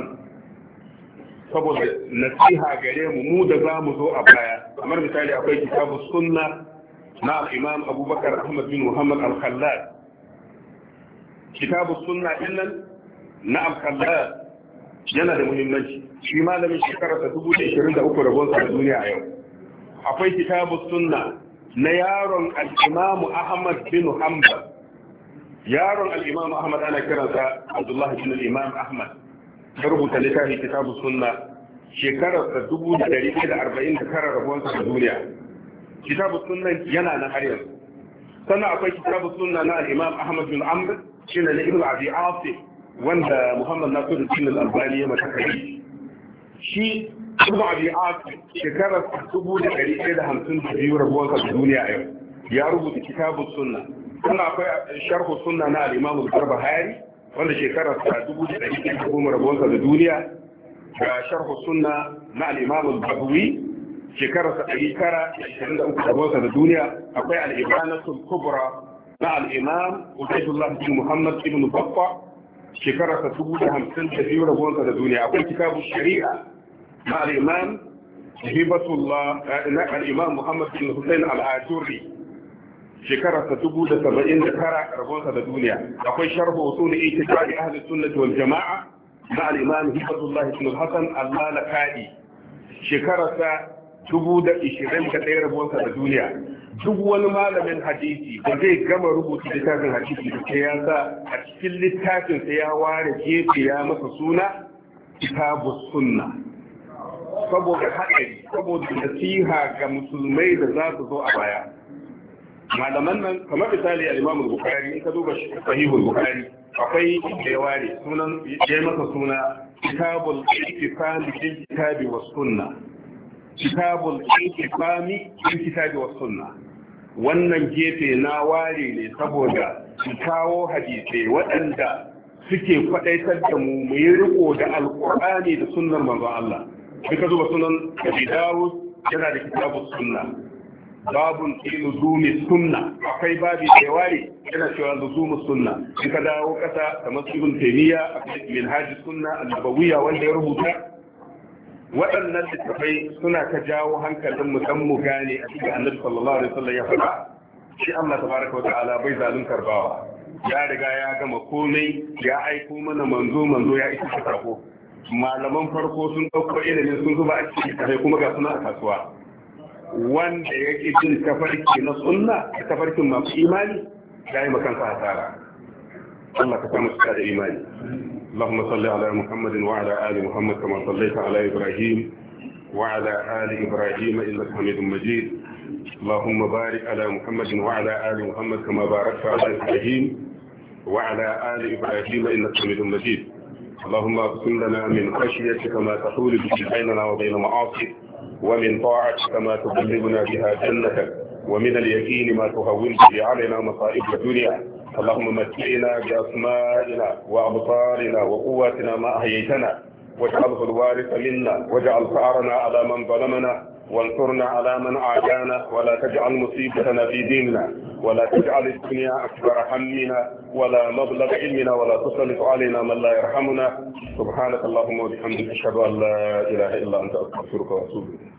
saboda nasiha gare mu da za mu zo a baya kamar misali akwai kitabu sunna na al-imam abubakar ahmad bin muhammad al-khallal kitabu sunna dinnan na al-khallal yana da muhimmanci shi malamin shekararsa 2023 rabonsa da duniya a yau akwai kitabu sunna na yaron al-imam ahmad bin hanbal yaron al-imam ahmad ana kiransa abdullahi bin al-imam ahmad ya rubuta littafi kitabu sunna shekararsa 1149 rabonsa da duniya kitabu sunna yana nan har yanzu sannan akwai kitabu sunna na al-imam ahmad bin amr shine na ibn abi asim wanda muhammad nasiruddin al-albani ya mata kai shi ibn abi asim shekararsa 1152 rabonsa da duniya a yau ya rubuta kitabu sunna sannan akwai sharhu sunna na al-imam al-barbahari wanda shekararsa 1110 rabonsa da duniya ga sharhu sunna na al-imam al-baghawi shekararsa 923 rabonsa da duniya akwai al-ibanatul kubra na al-imam ubaydullah bin muhammad ibn battah shekararsa 1052 rabonsa da duniya akwai kitabu shari'a na al-imam hibatullah na al-imam muhammad bin husayn al-ajurri shekararsa 1079 rabonsa da duniya akwai sharhu usul itiqadi ahli sunnah wal jamaa na al-imam hibatullah bin hasan al-malakani shekararsa 1021 rabonsa da duniya duk wani malamin hadisi da zai gama rubuta littafin hadisi da sai ya sa a cikin littafin sai ya ware gefe ya masa suna kitabu sunna saboda haɗari saboda nasiha ga musulmai da za su zo a baya malaman nan kamar misali al-Imam al-Bukhari in ka duba sahihul Bukhari akwai da ya ware sunan ya masa suna kitabul ittifam bil kitabi was sunna kitabul ittifam bil kitabi was sunna wannan gefe na ware ne saboda su kawo hadisai waɗanda suke faɗaitar da mu yi riko da alƙur'ani da sunnar manzon Allah duka zuba sunan Abi Dawud yana da kitabus sunna babun fi luzumi sunna akwai babi da ware yana cewa luzumi sunna in ka dawo kasa kamar Ibn Taymiyyah akwai minhaj sunna an-nabawiyya wanda ya rubuta waɗannan littafai suna ta jawo hankalin mu dan mu gane a cikin Annabi sallallahu alaihi wasallam ya faɗa shi Allah tabaraka wa ta'ala bai zaluntar bawa ya riga ya gama komai ya aiko mana manzo ya isa sako malaman farko sun dauko ilimin sun zuba a cikin kai kuma ga suna a kasuwa wanda yake jin tafarki na sunna da tafarkin masu imani ya yi makansa hasara Allah ka samu cika da imani اللهم صل على محمد وعلى آل محمد كما صليت على إبراهيم وعلى آل إبراهيم إنك حميد مجيد. اللهم بارك على محمد وعلى آل محمد كما باركت على إبراهيم وعلى آل إبراهيم إنك حميد مجيد. اللهم اغفر لنا من خشيتك ما تحول به بيننا وبين معاصيك، ومن طاعتك ما تبلغنا بها جنتك، ومن اليقين ما تهون به علينا مصائب الدنيا. اللهم متعنا بأسمائنا وأبصارنا وقواتنا ما أحييتنا، واجعله الوارث منا، واجعل ثأرنا على من ظلمنا، وانصرنا على من عادانا، ولا تجعل مصيبتنا في ديننا، ولا تجعل الدنيا أكبر همنا ولا مبلغ علمنا، ولا تسلط علينا من لا يرحمنا. سبحانك اللهم وبحمدك أشهد أن لا إله إلا أنت أستغفرك وأتوب إليك.